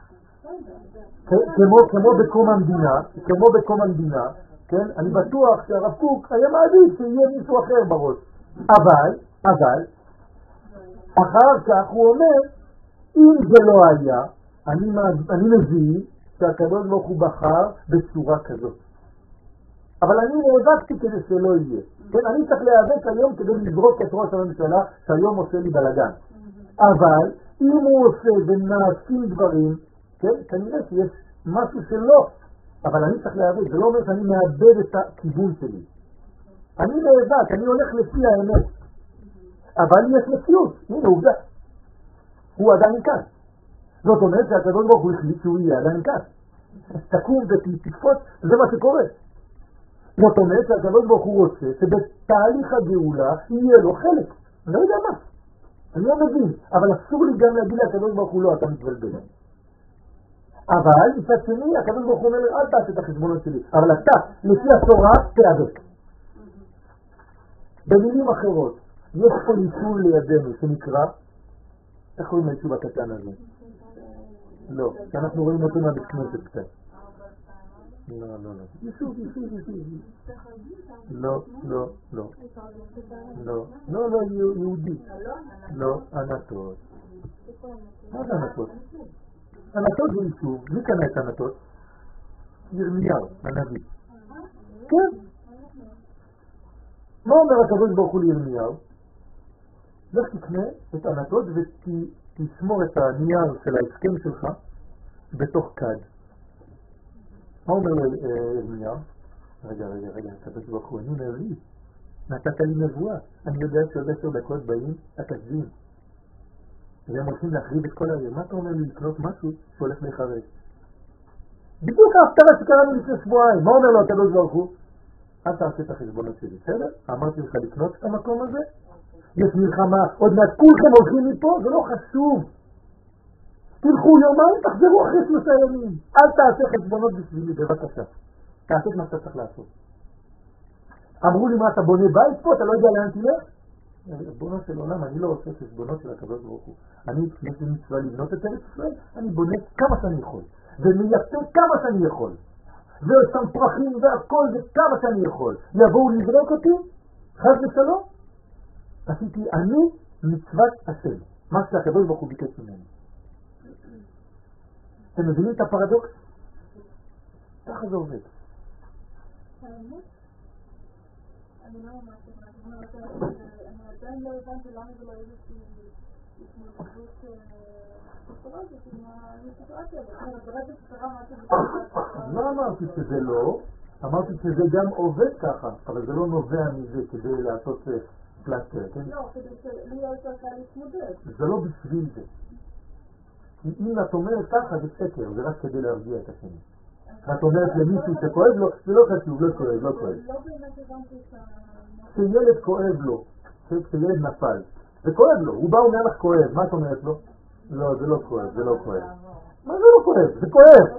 כמו בקום המדינה, כמו בקום המדינה, כן? אני בטוח שהרב קוק היה מעדיף שיהיה מישהו אחר בראש. אבל, אבל, אחר כך הוא אומר, אם זה לא היה, אני, אני מבין שהקדוש ברוך הוא בחר בצורה כזאת. אבל אני נאבקתי כדי שלא יהיה. כן, אני צריך להיאבק היום כדי לזרוק את ראש הממשלה שהיום עושה לי בלגן. אבל אם הוא עושה ונעשים דברים, כן, כנראה שיש משהו שלא. אבל אני צריך להיאבק, זה לא אומר שאני מאבד את הכיוון שלי. אני נאבק, אני הולך לפי האמת. אבל יש מציאות, הנה עובדה. הוא עדיין כאן. זאת אומרת שהקדוש ברוך הוא החליט שהוא יהיה עדיין כאן. תקום ותקפוץ, זה מה שקורה. זאת אומרת שהקדוש ברוך הוא רוצה שבתהליך הגאולה יהיה לו חלק. אני לא יודע מה. אני לא מבין. אבל אסור לי גם להגיד לקדוש ברוך הוא לא, אתה מתבלבל. אבל מצד שני, הקדוש ברוך הוא אומר, אל תעשה את החשבונות שלי. אבל אתה, לפי התורה, תיאבק. במילים אחרות, יש פה יישוב לידינו שנקרא, איך קוראים ליישוב הקטן הזה? לא, שאנחנו רואים אותו מהבית כנסת קצת. לא, לא, לא. יישוב, יישוב, יישוב. לא, לא, לא. לא, לא, לא, יהודי. לא, ענתות. מה זה ענתות? ענתות זה יישוב. מי קנה את ענתות? ירמיהו, הנביא. כן. מה אומר הקדוש ברוך הוא לירמיהו? לך תקנה את ענתות ותשמור את הנייר של ההסכם שלך בתוך כד. מה אומר לו ירמיהו? רגע, רגע, רגע, הקדוש ברוך הוא, אני נביא. נתת לי נבואה. אני יודע שעוד עשר דקות באים הכתבים. והם הולכים להחריב את כל העיר. מה אתה אומר לי לקנות משהו שהולך להיחרב? בדיוק ההפטרה שקראנו לפני שבועיים. מה אומר לו הקדוש ברוך הוא? אל תעשה את החשבונות שלי, בסדר? אמרתי לך לקנות את המקום הזה? יש מלחמה, עוד מעט כולכם הולכים מפה, זה לא חשוב. תלכו יומיים, תחזרו אחרי שלושה ימים. אל תעשה חשבונות בשבילי, בבקשה. תעשה את מה שאתה צריך לעשות. אמרו לי, מה אתה בונה בית פה? אתה לא יודע לאן תלך? בונה של עולם, אני לא עושה חשבונות של הקדוש ברוך הוא. אני, יש לי מצווה לבנות את ארץ ישראל, אני בונה כמה שאני יכול. ומייפה כמה שאני יכול. ושם פרחים והכל וכמה שאני יכול. יבואו לזרוק אותי, חס ושלום. עשיתי אני מצוות השם, מה שהקדוש ברוך הוא ביקש ממני. אתם מבינים את הפרדוקס? ככה זה עובד. אני לא אמרתי, אני עדיין לא הבנתי למה זה לא איזושהי התמודדות פסיכולוגית עם הסיטואציה הזאת. לא אמרתי שזה לא, אמרתי שזה גם עובד ככה, אבל זה לא נובע מזה כדי לעשות פלסטר, כן? לא, כדי שלי לא יותר קל להתמודד. זה לא בשביל זה. אם את אומרת ככה זה שקר, זה רק כדי להרגיע את השני. את אומרת למישהו שכואב לו, זה לא חשוב, לא כואב, לא כואב. לא באמת הבנתי את ה... כשילד כואב לו, כשילד נפל, זה כואב לו, הוא בא ואומר לך כואב, מה את אומרת לו? לא, זה לא כואב, זה לא כואב. מה זה לא כואב? זה כואב.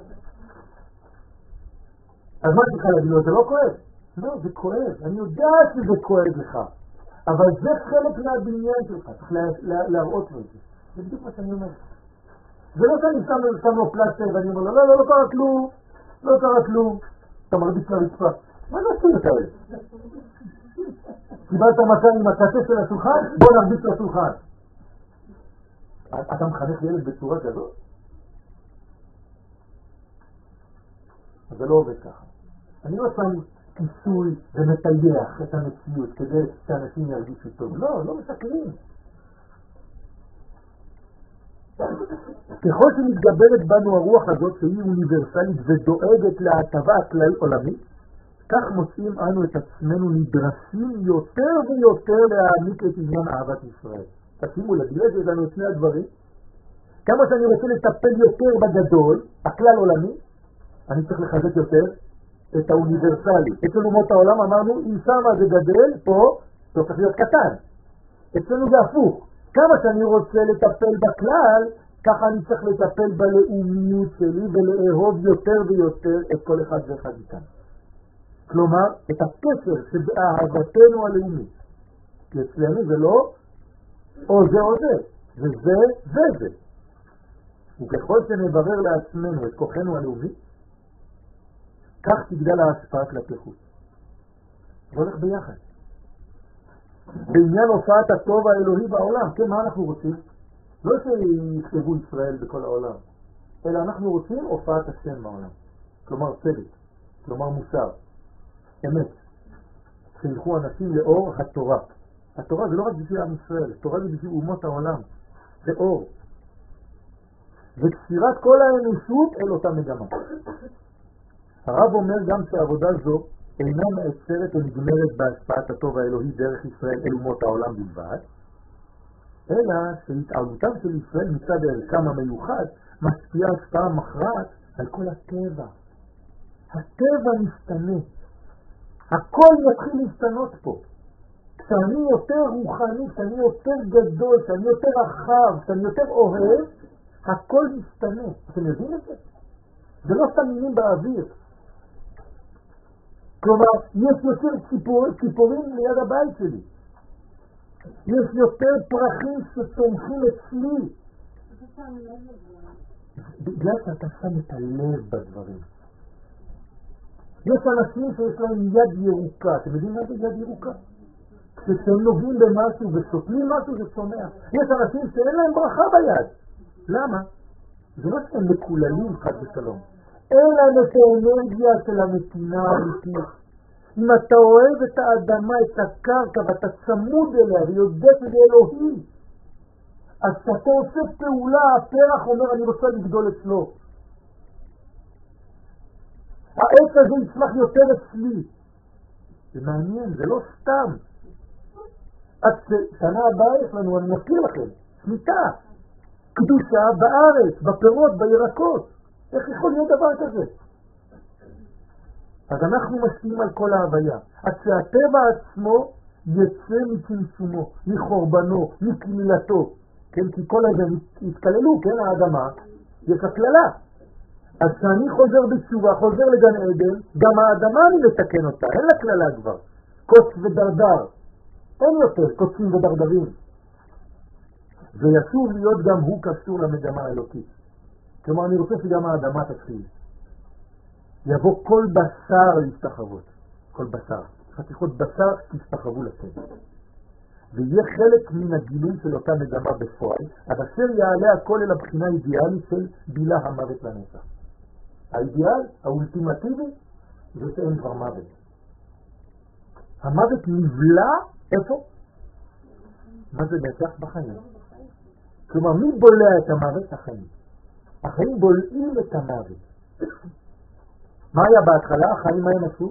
אז מה צריכה להגיד לו? זה לא כואב? לא, זה כואב, אני יודע שזה כואב לך, אבל זה חלק מהבניין שלך, צריך להראות לו את זה. זה בדיוק מה שאני אומר. זה לא שאני שם לו פלסטר ואני אומר לו, לא, לא, לא קרה כלום, לא קרה כלום. אתה מרביץ לרצפה. מה זה עשו את האלה? קיבלת מצב עם הקצה של השולחן, בוא נרביץ לשולחן. אתה מחנך ילד בצורה כזאת? אז זה לא עובד ככה. אני לא שם כיסוי ומטייח את המציאות כדי שאנשים ירגישו טוב. לא, לא משקרים. ככל שמתגברת בנו הרוח הזאת שהיא אוניברסלית ודואגת להטבה הכלל עולמית, כך מוצאים אנו את עצמנו נדרשים יותר ויותר להעמיק את עניין אהבת ישראל. תשימו לב, יש לנו את שני הדברים. כמה שאני רוצה לטפל יותר בגדול, הכלל עולמי, אני צריך לחזק יותר את האוניברסלי. אצל אומות העולם אמרנו, אם שמה זה גדל, פה זה הופך להיות קטן. אצלנו זה הפוך. כמה שאני רוצה לטפל בכלל, ככה אני צריך לטפל בלאומיות שלי ולאהוב יותר ויותר את כל אחד ואחד איתנו. כלומר, את הקשר שבאהבתנו הלאומית. כי אצלנו זה לא או זה או זה, זה זה זה זה. וככל שנברר לעצמנו את כוחנו הלאומי, כך תגדל ההשפעה כלפי חוץ. זה הולך ביחד. בעניין הופעת הטוב האלוהי בעולם, כן, מה אנחנו רוצים? לא שיכתבו ישראל בכל העולם, אלא אנחנו רוצים הופעת השם בעולם. כלומר צדק, כלומר מוסר, אמת. שילכו אנשים לאור התורה. התורה זה לא רק בשביל עם ישראל, התורה זה בשביל אומות העולם. זה אור. וקשירת כל האנושות אל אותה מגמה. הרב אומר גם שעבודה זו אינה נעצרת ונגמרת בהשפעת הטוב האלוהי דרך ישראל אל אומות העולם בלבד, אלא שהתעלותם של ישראל מצד ערכם המיוחד משפיעה השפעה מכרעת על כל הטבע. הטבע משתנה. הכל מתחיל להשתנות פה. כשאני יותר רוחני, כשאני יותר גדול, כשאני יותר רחב, כשאני יותר אוהב, הכל משתנה. אתם יודעים את זה? זה לא סתם מילים באוויר. כלומר, יש יותר ציפור, ציפורים ליד הבית שלי. יש יותר פרחים שתומכים אצלי. בגלל שאתה שם את הלב בדברים. יש אנשים שיש להם יד ירוקה. אתם יודעים מה זה יד ירוקה? כשהם נוגעים במשהו וסותמים משהו זה צומח. יש אנשים שאין להם ברכה ביד. למה? זה לא שהם מקוללים חד ושלום. אין להם את האנרגיה של הנתינה האמיתית. אם אתה אוהב את האדמה, את הקרקע, ואתה צמוד אליה ויודע שזה אלוהי, אז כשאתה עושה פעולה, הפרח אומר אני רוצה לגדול אצלו. העץ הזה יצמח יותר אצלי. זה מעניין, זה לא סתם. עד שנה הבאה יש לנו, אני מזכיר לכם, שמיטה, קדושה בארץ, בפירות, בירקות. איך יכול להיות דבר כזה? אז אנחנו משפיעים על כל ההוויה. עד שהטבע עצמו יצא מצמצומו, מחורבנו, מכלילתו. כן, כי כל הזה התקללו, כן, האדמה, יש הכללה. אז כשאני חוזר בתשובה, חוזר לגן עדן, גם האדמה אני מתקן אותה, אין לה כללה כבר. קוץ ודרדר. אין יותר קוצים ודרדרים. וישוב להיות גם הוא קשור למגמה האלוקית. כלומר, אני רוצה שגם האדמה תתחיל. יבוא כל בשר להסתחוות. כל בשר. חתיכות בשר תסתחוו לטבע. ויהיה חלק מן הגילוי של אותה מגמה בפועל, עד אשר יעלה הכל אל הבחינה האידיאלית של בילה המוות לנצח. האידיאל, האולטימטיבי, זה שאין כבר מוות. המוות נבלע, איפה? מה זה נצח? בחיים. כלומר, מי בולע את המוות? החיים. החיים בולעים את המוות. מה היה בהתחלה? החיים מה הם עשו?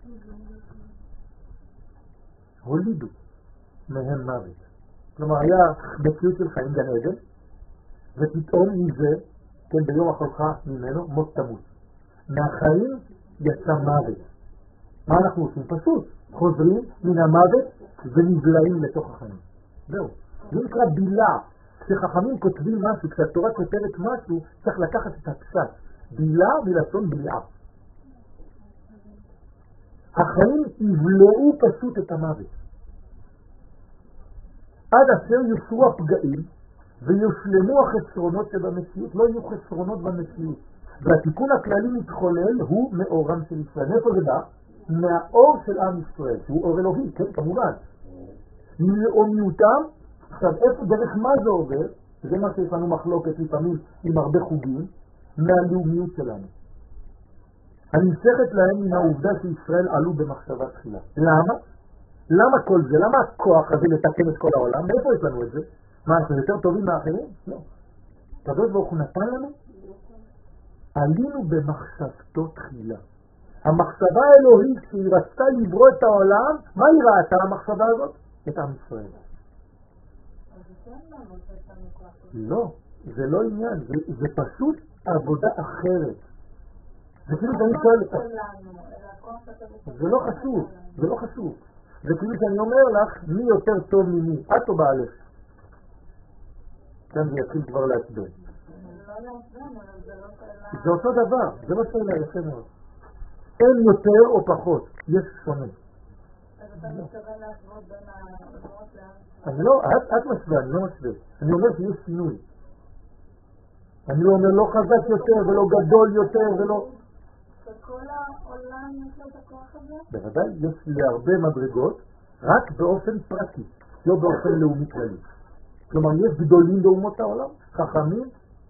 הולידו מהם מוות. כלומר, היה מציאות של חיים גן עדן, ופתאום מזה, כן, ביום החולך ממנו, מות תמות. מהחיים יצא מוות. מה אנחנו עושים? פשוט חוזרים מן המוות ונבלעים לתוך החיים. זהו. זה נקרא בילה. כשחכמים כותבים משהו, כשהתורה כותבת משהו, צריך לקחת את הפשט. בילה מלשון בליעה. החיים יבלעו פשוט את המוות. עד אשר יוסרו הפגעים ויושלמו החסרונות שבמציאות, לא יהיו חסרונות במציאות. והתיקון הכללי מתחולל הוא מאורם של ישראל. מאיפה זה בא? מהאור של עם ישראל, שהוא אור אלוהי, כן, כמובן. מלאומיותם, עכשיו איפה דרך מה זה עובר? זה מה שיש לנו מחלוקת לפעמים עם הרבה חוגים, מהלאומיות שלנו. הנמשכת להם מן העובדה שישראל עלו במחשבה תחילה. למה? למה כל זה? למה הכוח הזה לתקן את כל העולם? מאיפה יש לנו את זה? מה, אנחנו יותר טובים מאחרים? לא. הקדוש ברוך הוא נתן לנו? עלינו במחשבתו תחילה. המחשבה האלוהית שהיא רצתה לברוא את העולם, מה היא ראתה המחשבה הזאת? את עם ישראל. לא, זה לא עניין, זה, זה פשוט עבודה אחרת. זה כאילו שאני שואל, זה לא חשוב, זה לא חשוב. זה כאילו שאני אומר לך, מי יותר טוב ממי, את או בעלך? כאן זה יתחיל כבר להצבן. זה אותו דבר, זה לא שאלה יפה מאוד. אין יותר או פחות, יש שונה. אז אתה מתכוון להשוות בין העולמות לעם? אני לא, את משווה, אני לא משווה. אני אומר שיש שינוי. אני לא אומר לא חזק יותר ולא גדול יותר ולא... שכל העולם יש לו את הכוח הזה? בוודאי, יש להרבה מדרגות, רק באופן פרטי, לא באופן לאומי כללי. כלומר, יש גדולים באומות העולם, חכמים,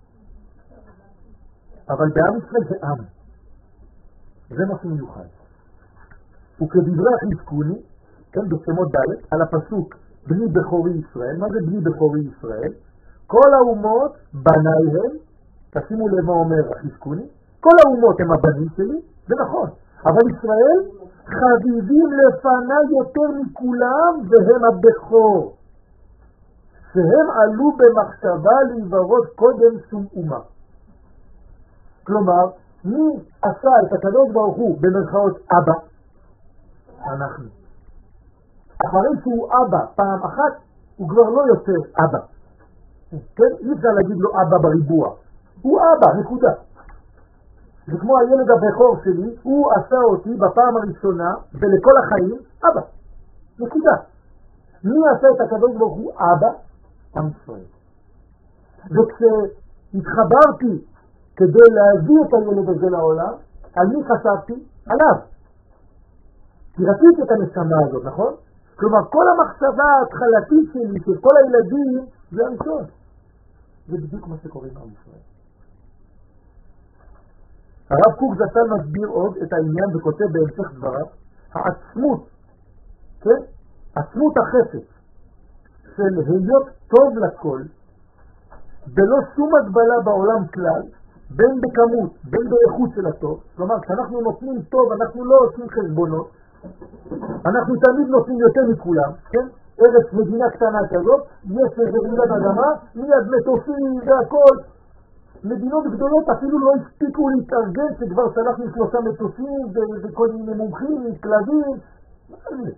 אבל בעם ישראל זה עם. זה משהו מיוחד. וכדברי החזקוני, כן, בשמות ד' על הפסוק בני בכורי ישראל. מה זה בני בכורי ישראל? כל האומות בניהם, תשימו לב מה אומר החזקוני, כל האומות הם הבנים שלי, זה נכון, אבל ישראל חביבים לפני יותר מכולם והם הבכור, שהם עלו במחשבה להיברות קודם שום אומה. כלומר, מי עשה את הקדוש ברוך הוא במרכאות אבא? אנחנו. אחרי שהוא אבא פעם אחת, הוא כבר לא יותר אבא. כן? אי אפשר להגיד לו אבא בריבוע. הוא אבא, נקודה. זה כמו הילד הבכור שלי, הוא עשה אותי בפעם הראשונה ולכל החיים אבא. נקודה. מי עשה את הקדוש ברוך הוא אבא? עם ישראל. וכשהתחברתי כדי להביא את הילד הזה לעולם, על מי חשבתי? עליו. כי רציתי את הנשמה הזאת, נכון? כלומר, כל המחשבה ההתחלתית שלי של כל הילדים זה הראשון. זה בדיוק מה שקורה עם עם ישראל. הרב קוק זצ"ל מסביר עוד את העניין וכותב בהמשך דבריו, העצמות, כן? עצמות החפץ של היות טוב לכל, בלא שום הגבלה בעולם כלל, בין בכמות, בין באיכות של הטוב. כלומר, כשאנחנו נותנים טוב, אנחנו לא עושים חשבונות, אנחנו תמיד נותנים יותר מכולם, כן? ארץ מדינה קטנה כזאת, יש איזה רעידת אדמה, מיד מטוסים והכל. מדינות גדולות אפילו לא הספיקו להתארגן, שכבר שלחנו שלושה מטוסים וכל מיני מומחים, כלבים. מה זה?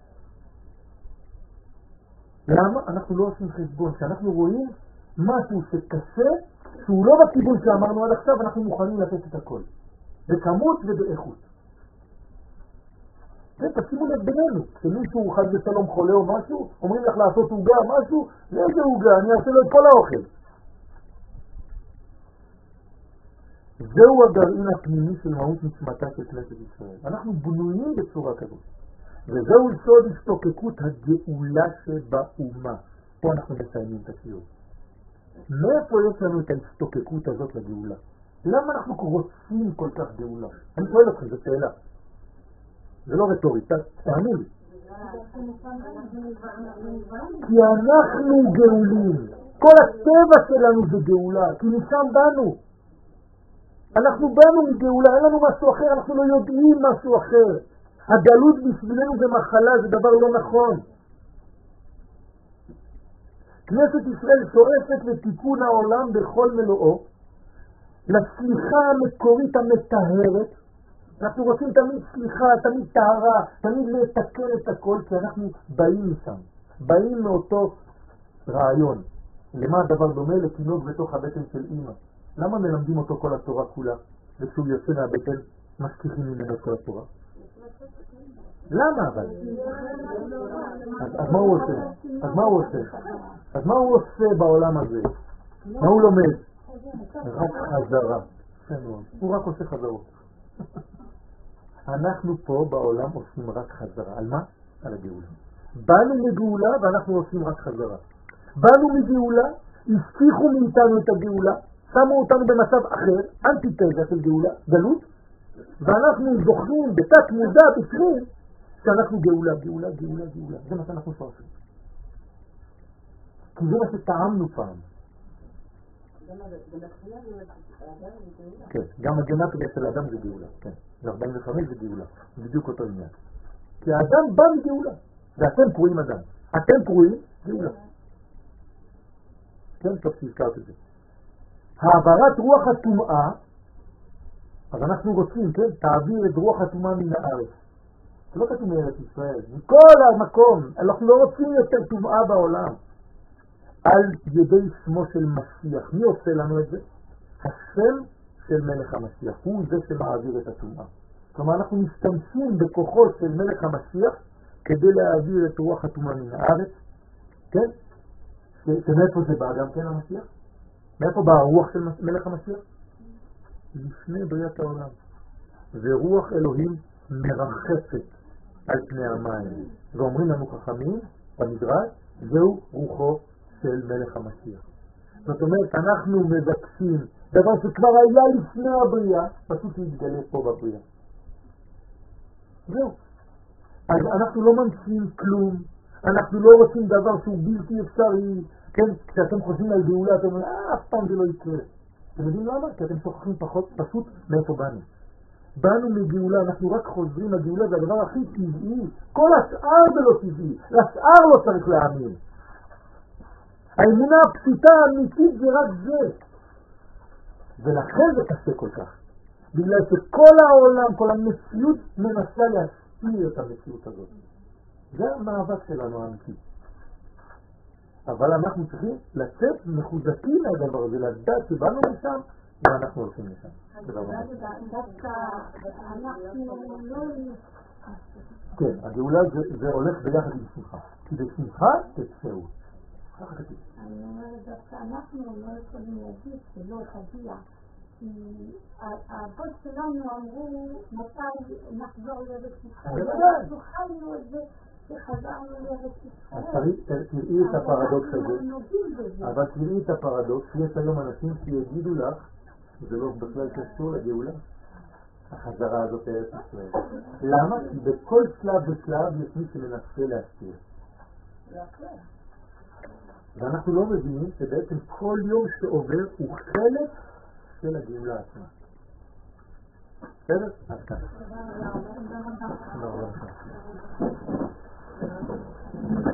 למה? אנחנו לא עושים חשבון. כשאנחנו רואים משהו שקשה, שהוא לא בכיוון שאמרנו עד עכשיו, אנחנו מוכנים לתת את הכל. בכמות ובאיכות. תשימו לב בינינו, כשמישהו חד ושלום חולה או משהו, אומרים לך לעשות עוגה משהו, לאיזה עוגה? אני אעשה לו את כל האוכל. זהו הגרעין הפנימי של מהות נשמתה של כנסת ישראל. אנחנו בנויים בצורה כזאת. וזהו סוד השתוקקות הגאולה שבאומה. פה אנחנו מסיימים את השיעור. מאיפה יש לנו את ההשתוקקות הזאת לגאולה? למה אנחנו רוצים כל כך גאולה? אני שואל אתכם, זו שאלה. זה לא רטורית, תענו לי. כי אנחנו גאולים. כל הטבע שלנו זה גאולה, כי משם באנו. אנחנו באנו מגאולה, אין לנו משהו אחר, אנחנו לא יודעים משהו אחר. הגלות בשבילנו זה מחלה, זה דבר לא נכון. כנסת ישראל שואפת לתיקון העולם בכל מלואו, לסליחה המקורית המטהרת. אנחנו רוצים תמיד סליחה, תמיד טהרה, תמיד לתקן את הכל, כי אנחנו באים משם, באים מאותו רעיון. למה הדבר דומה? לתינוק בתוך הבטן של אמא. למה מלמדים אותו כל התורה כולה? וכשהוא יוצא מהבטן, משכיחים ממנו כל התורה. למה אבל? אז, אז מה הוא עושה? אז מה הוא עושה? אז מה הוא עושה בעולם הזה? מה הוא לומד? רק חזרה. הוא רק עושה חזרות. אנחנו פה בעולם עושים רק חזרה. על מה? על הגאולה. באנו לגאולה ואנחנו עושים רק חזרה. באנו מגאולה, הבטיחו מאיתנו את הגאולה, שמו אותנו במצב אחר, אנטיתזה של גאולה, גלות, ואנחנו זוכרים בתת מודע בפנים שאנחנו גאולה, גאולה, גאולה, גאולה. זה מה שאנחנו שואפים. כי זה מה שטעמנו פעם. כן, גם הגנטיקה של האדם זה גאולה, כן. ב-ארבעים וחמש זה גאולה, זה בדיוק אותו עניין. כי האדם בא מגאולה, ואתם קרואים אדם. אתם קרואים גאולה. כן, טוב שהזכרת את זה. העברת רוח הטומאה, אז אנחנו רוצים, כן, תעביר את רוח הטומאה מן הארץ. זה לא כתוב מארץ ישראל, מכל המקום, אנחנו לא רוצים יותר טומאה בעולם. על ידי שמו של משיח. מי עושה לנו את זה? השם של מלך המשיח, הוא זה שמעביר את הטומאה. כלומר אנחנו משתמשים בכוחו של מלך המשיח כדי להעביר את רוח הטומאה מן הארץ. כן? שמאיפה זה בא גם כן המשיח? מאיפה בא הרוח של מלך המשיח? לפני בריאת העולם. ורוח אלוהים מרחפת על פני המים. ואומרים לנו חכמים במדרש, זהו רוחו של מלך המשיח. זאת אומרת, אנחנו מבקשים דבר שכבר היה לפני הבריאה, פשוט להתגלה פה בבריאה. זהו. אז אנחנו לא ממציאים כלום, אנחנו לא רוצים דבר שהוא בלתי אפשרי. כן, כשאתם חושבים על גאולה, אתם אומרים, אה, אף פעם זה לא יקרה. אתם יודעים למה? כי אתם שוכחים פחות פשוט מאיפה באנו. באנו מגאולה, אנחנו רק חוזרים לגאולה, זה הדבר הכי טבעי. כל השאר זה לא טבעי, לשאר לא צריך להאמין. האמונה הפשוטה האמיתית זה רק זה. ולכן זה קשה כל כך. בגלל שכל העולם, כל המציאות מנסה להסתיר את המציאות הזאת. זה המאבק שלנו האמיתי. אבל אנחנו צריכים לצאת מחוזקים מהדבר הזה, לדעת שבאנו משם ואנחנו הולכים לשם. כן, הגאולה זה הולך ביחד עם שמחה. כי בשמחה תצאו. אני אומרת דווקא אנחנו לא יכולים להגיד שלא תגיע. האבות שלנו אמרו מתי נחזור לארץ ישראל. אנחנו חיינו את זה שחזרנו לארץ ישראל. תראי את הפרדוקס הזה. אבל תראי את הפרדוקס. יש היום אנשים שיגידו לך זה לא בכלל קשור לגאולה. החזרה הזאת לארץ ישראל. למה? כי בכל שלב ושלב יש מי שמנסה להסתיר. ואנחנו לא מבינים שבעצם כל יום שעובר הוא חלק של הגאולה עצמה. בסדר? עד כאן.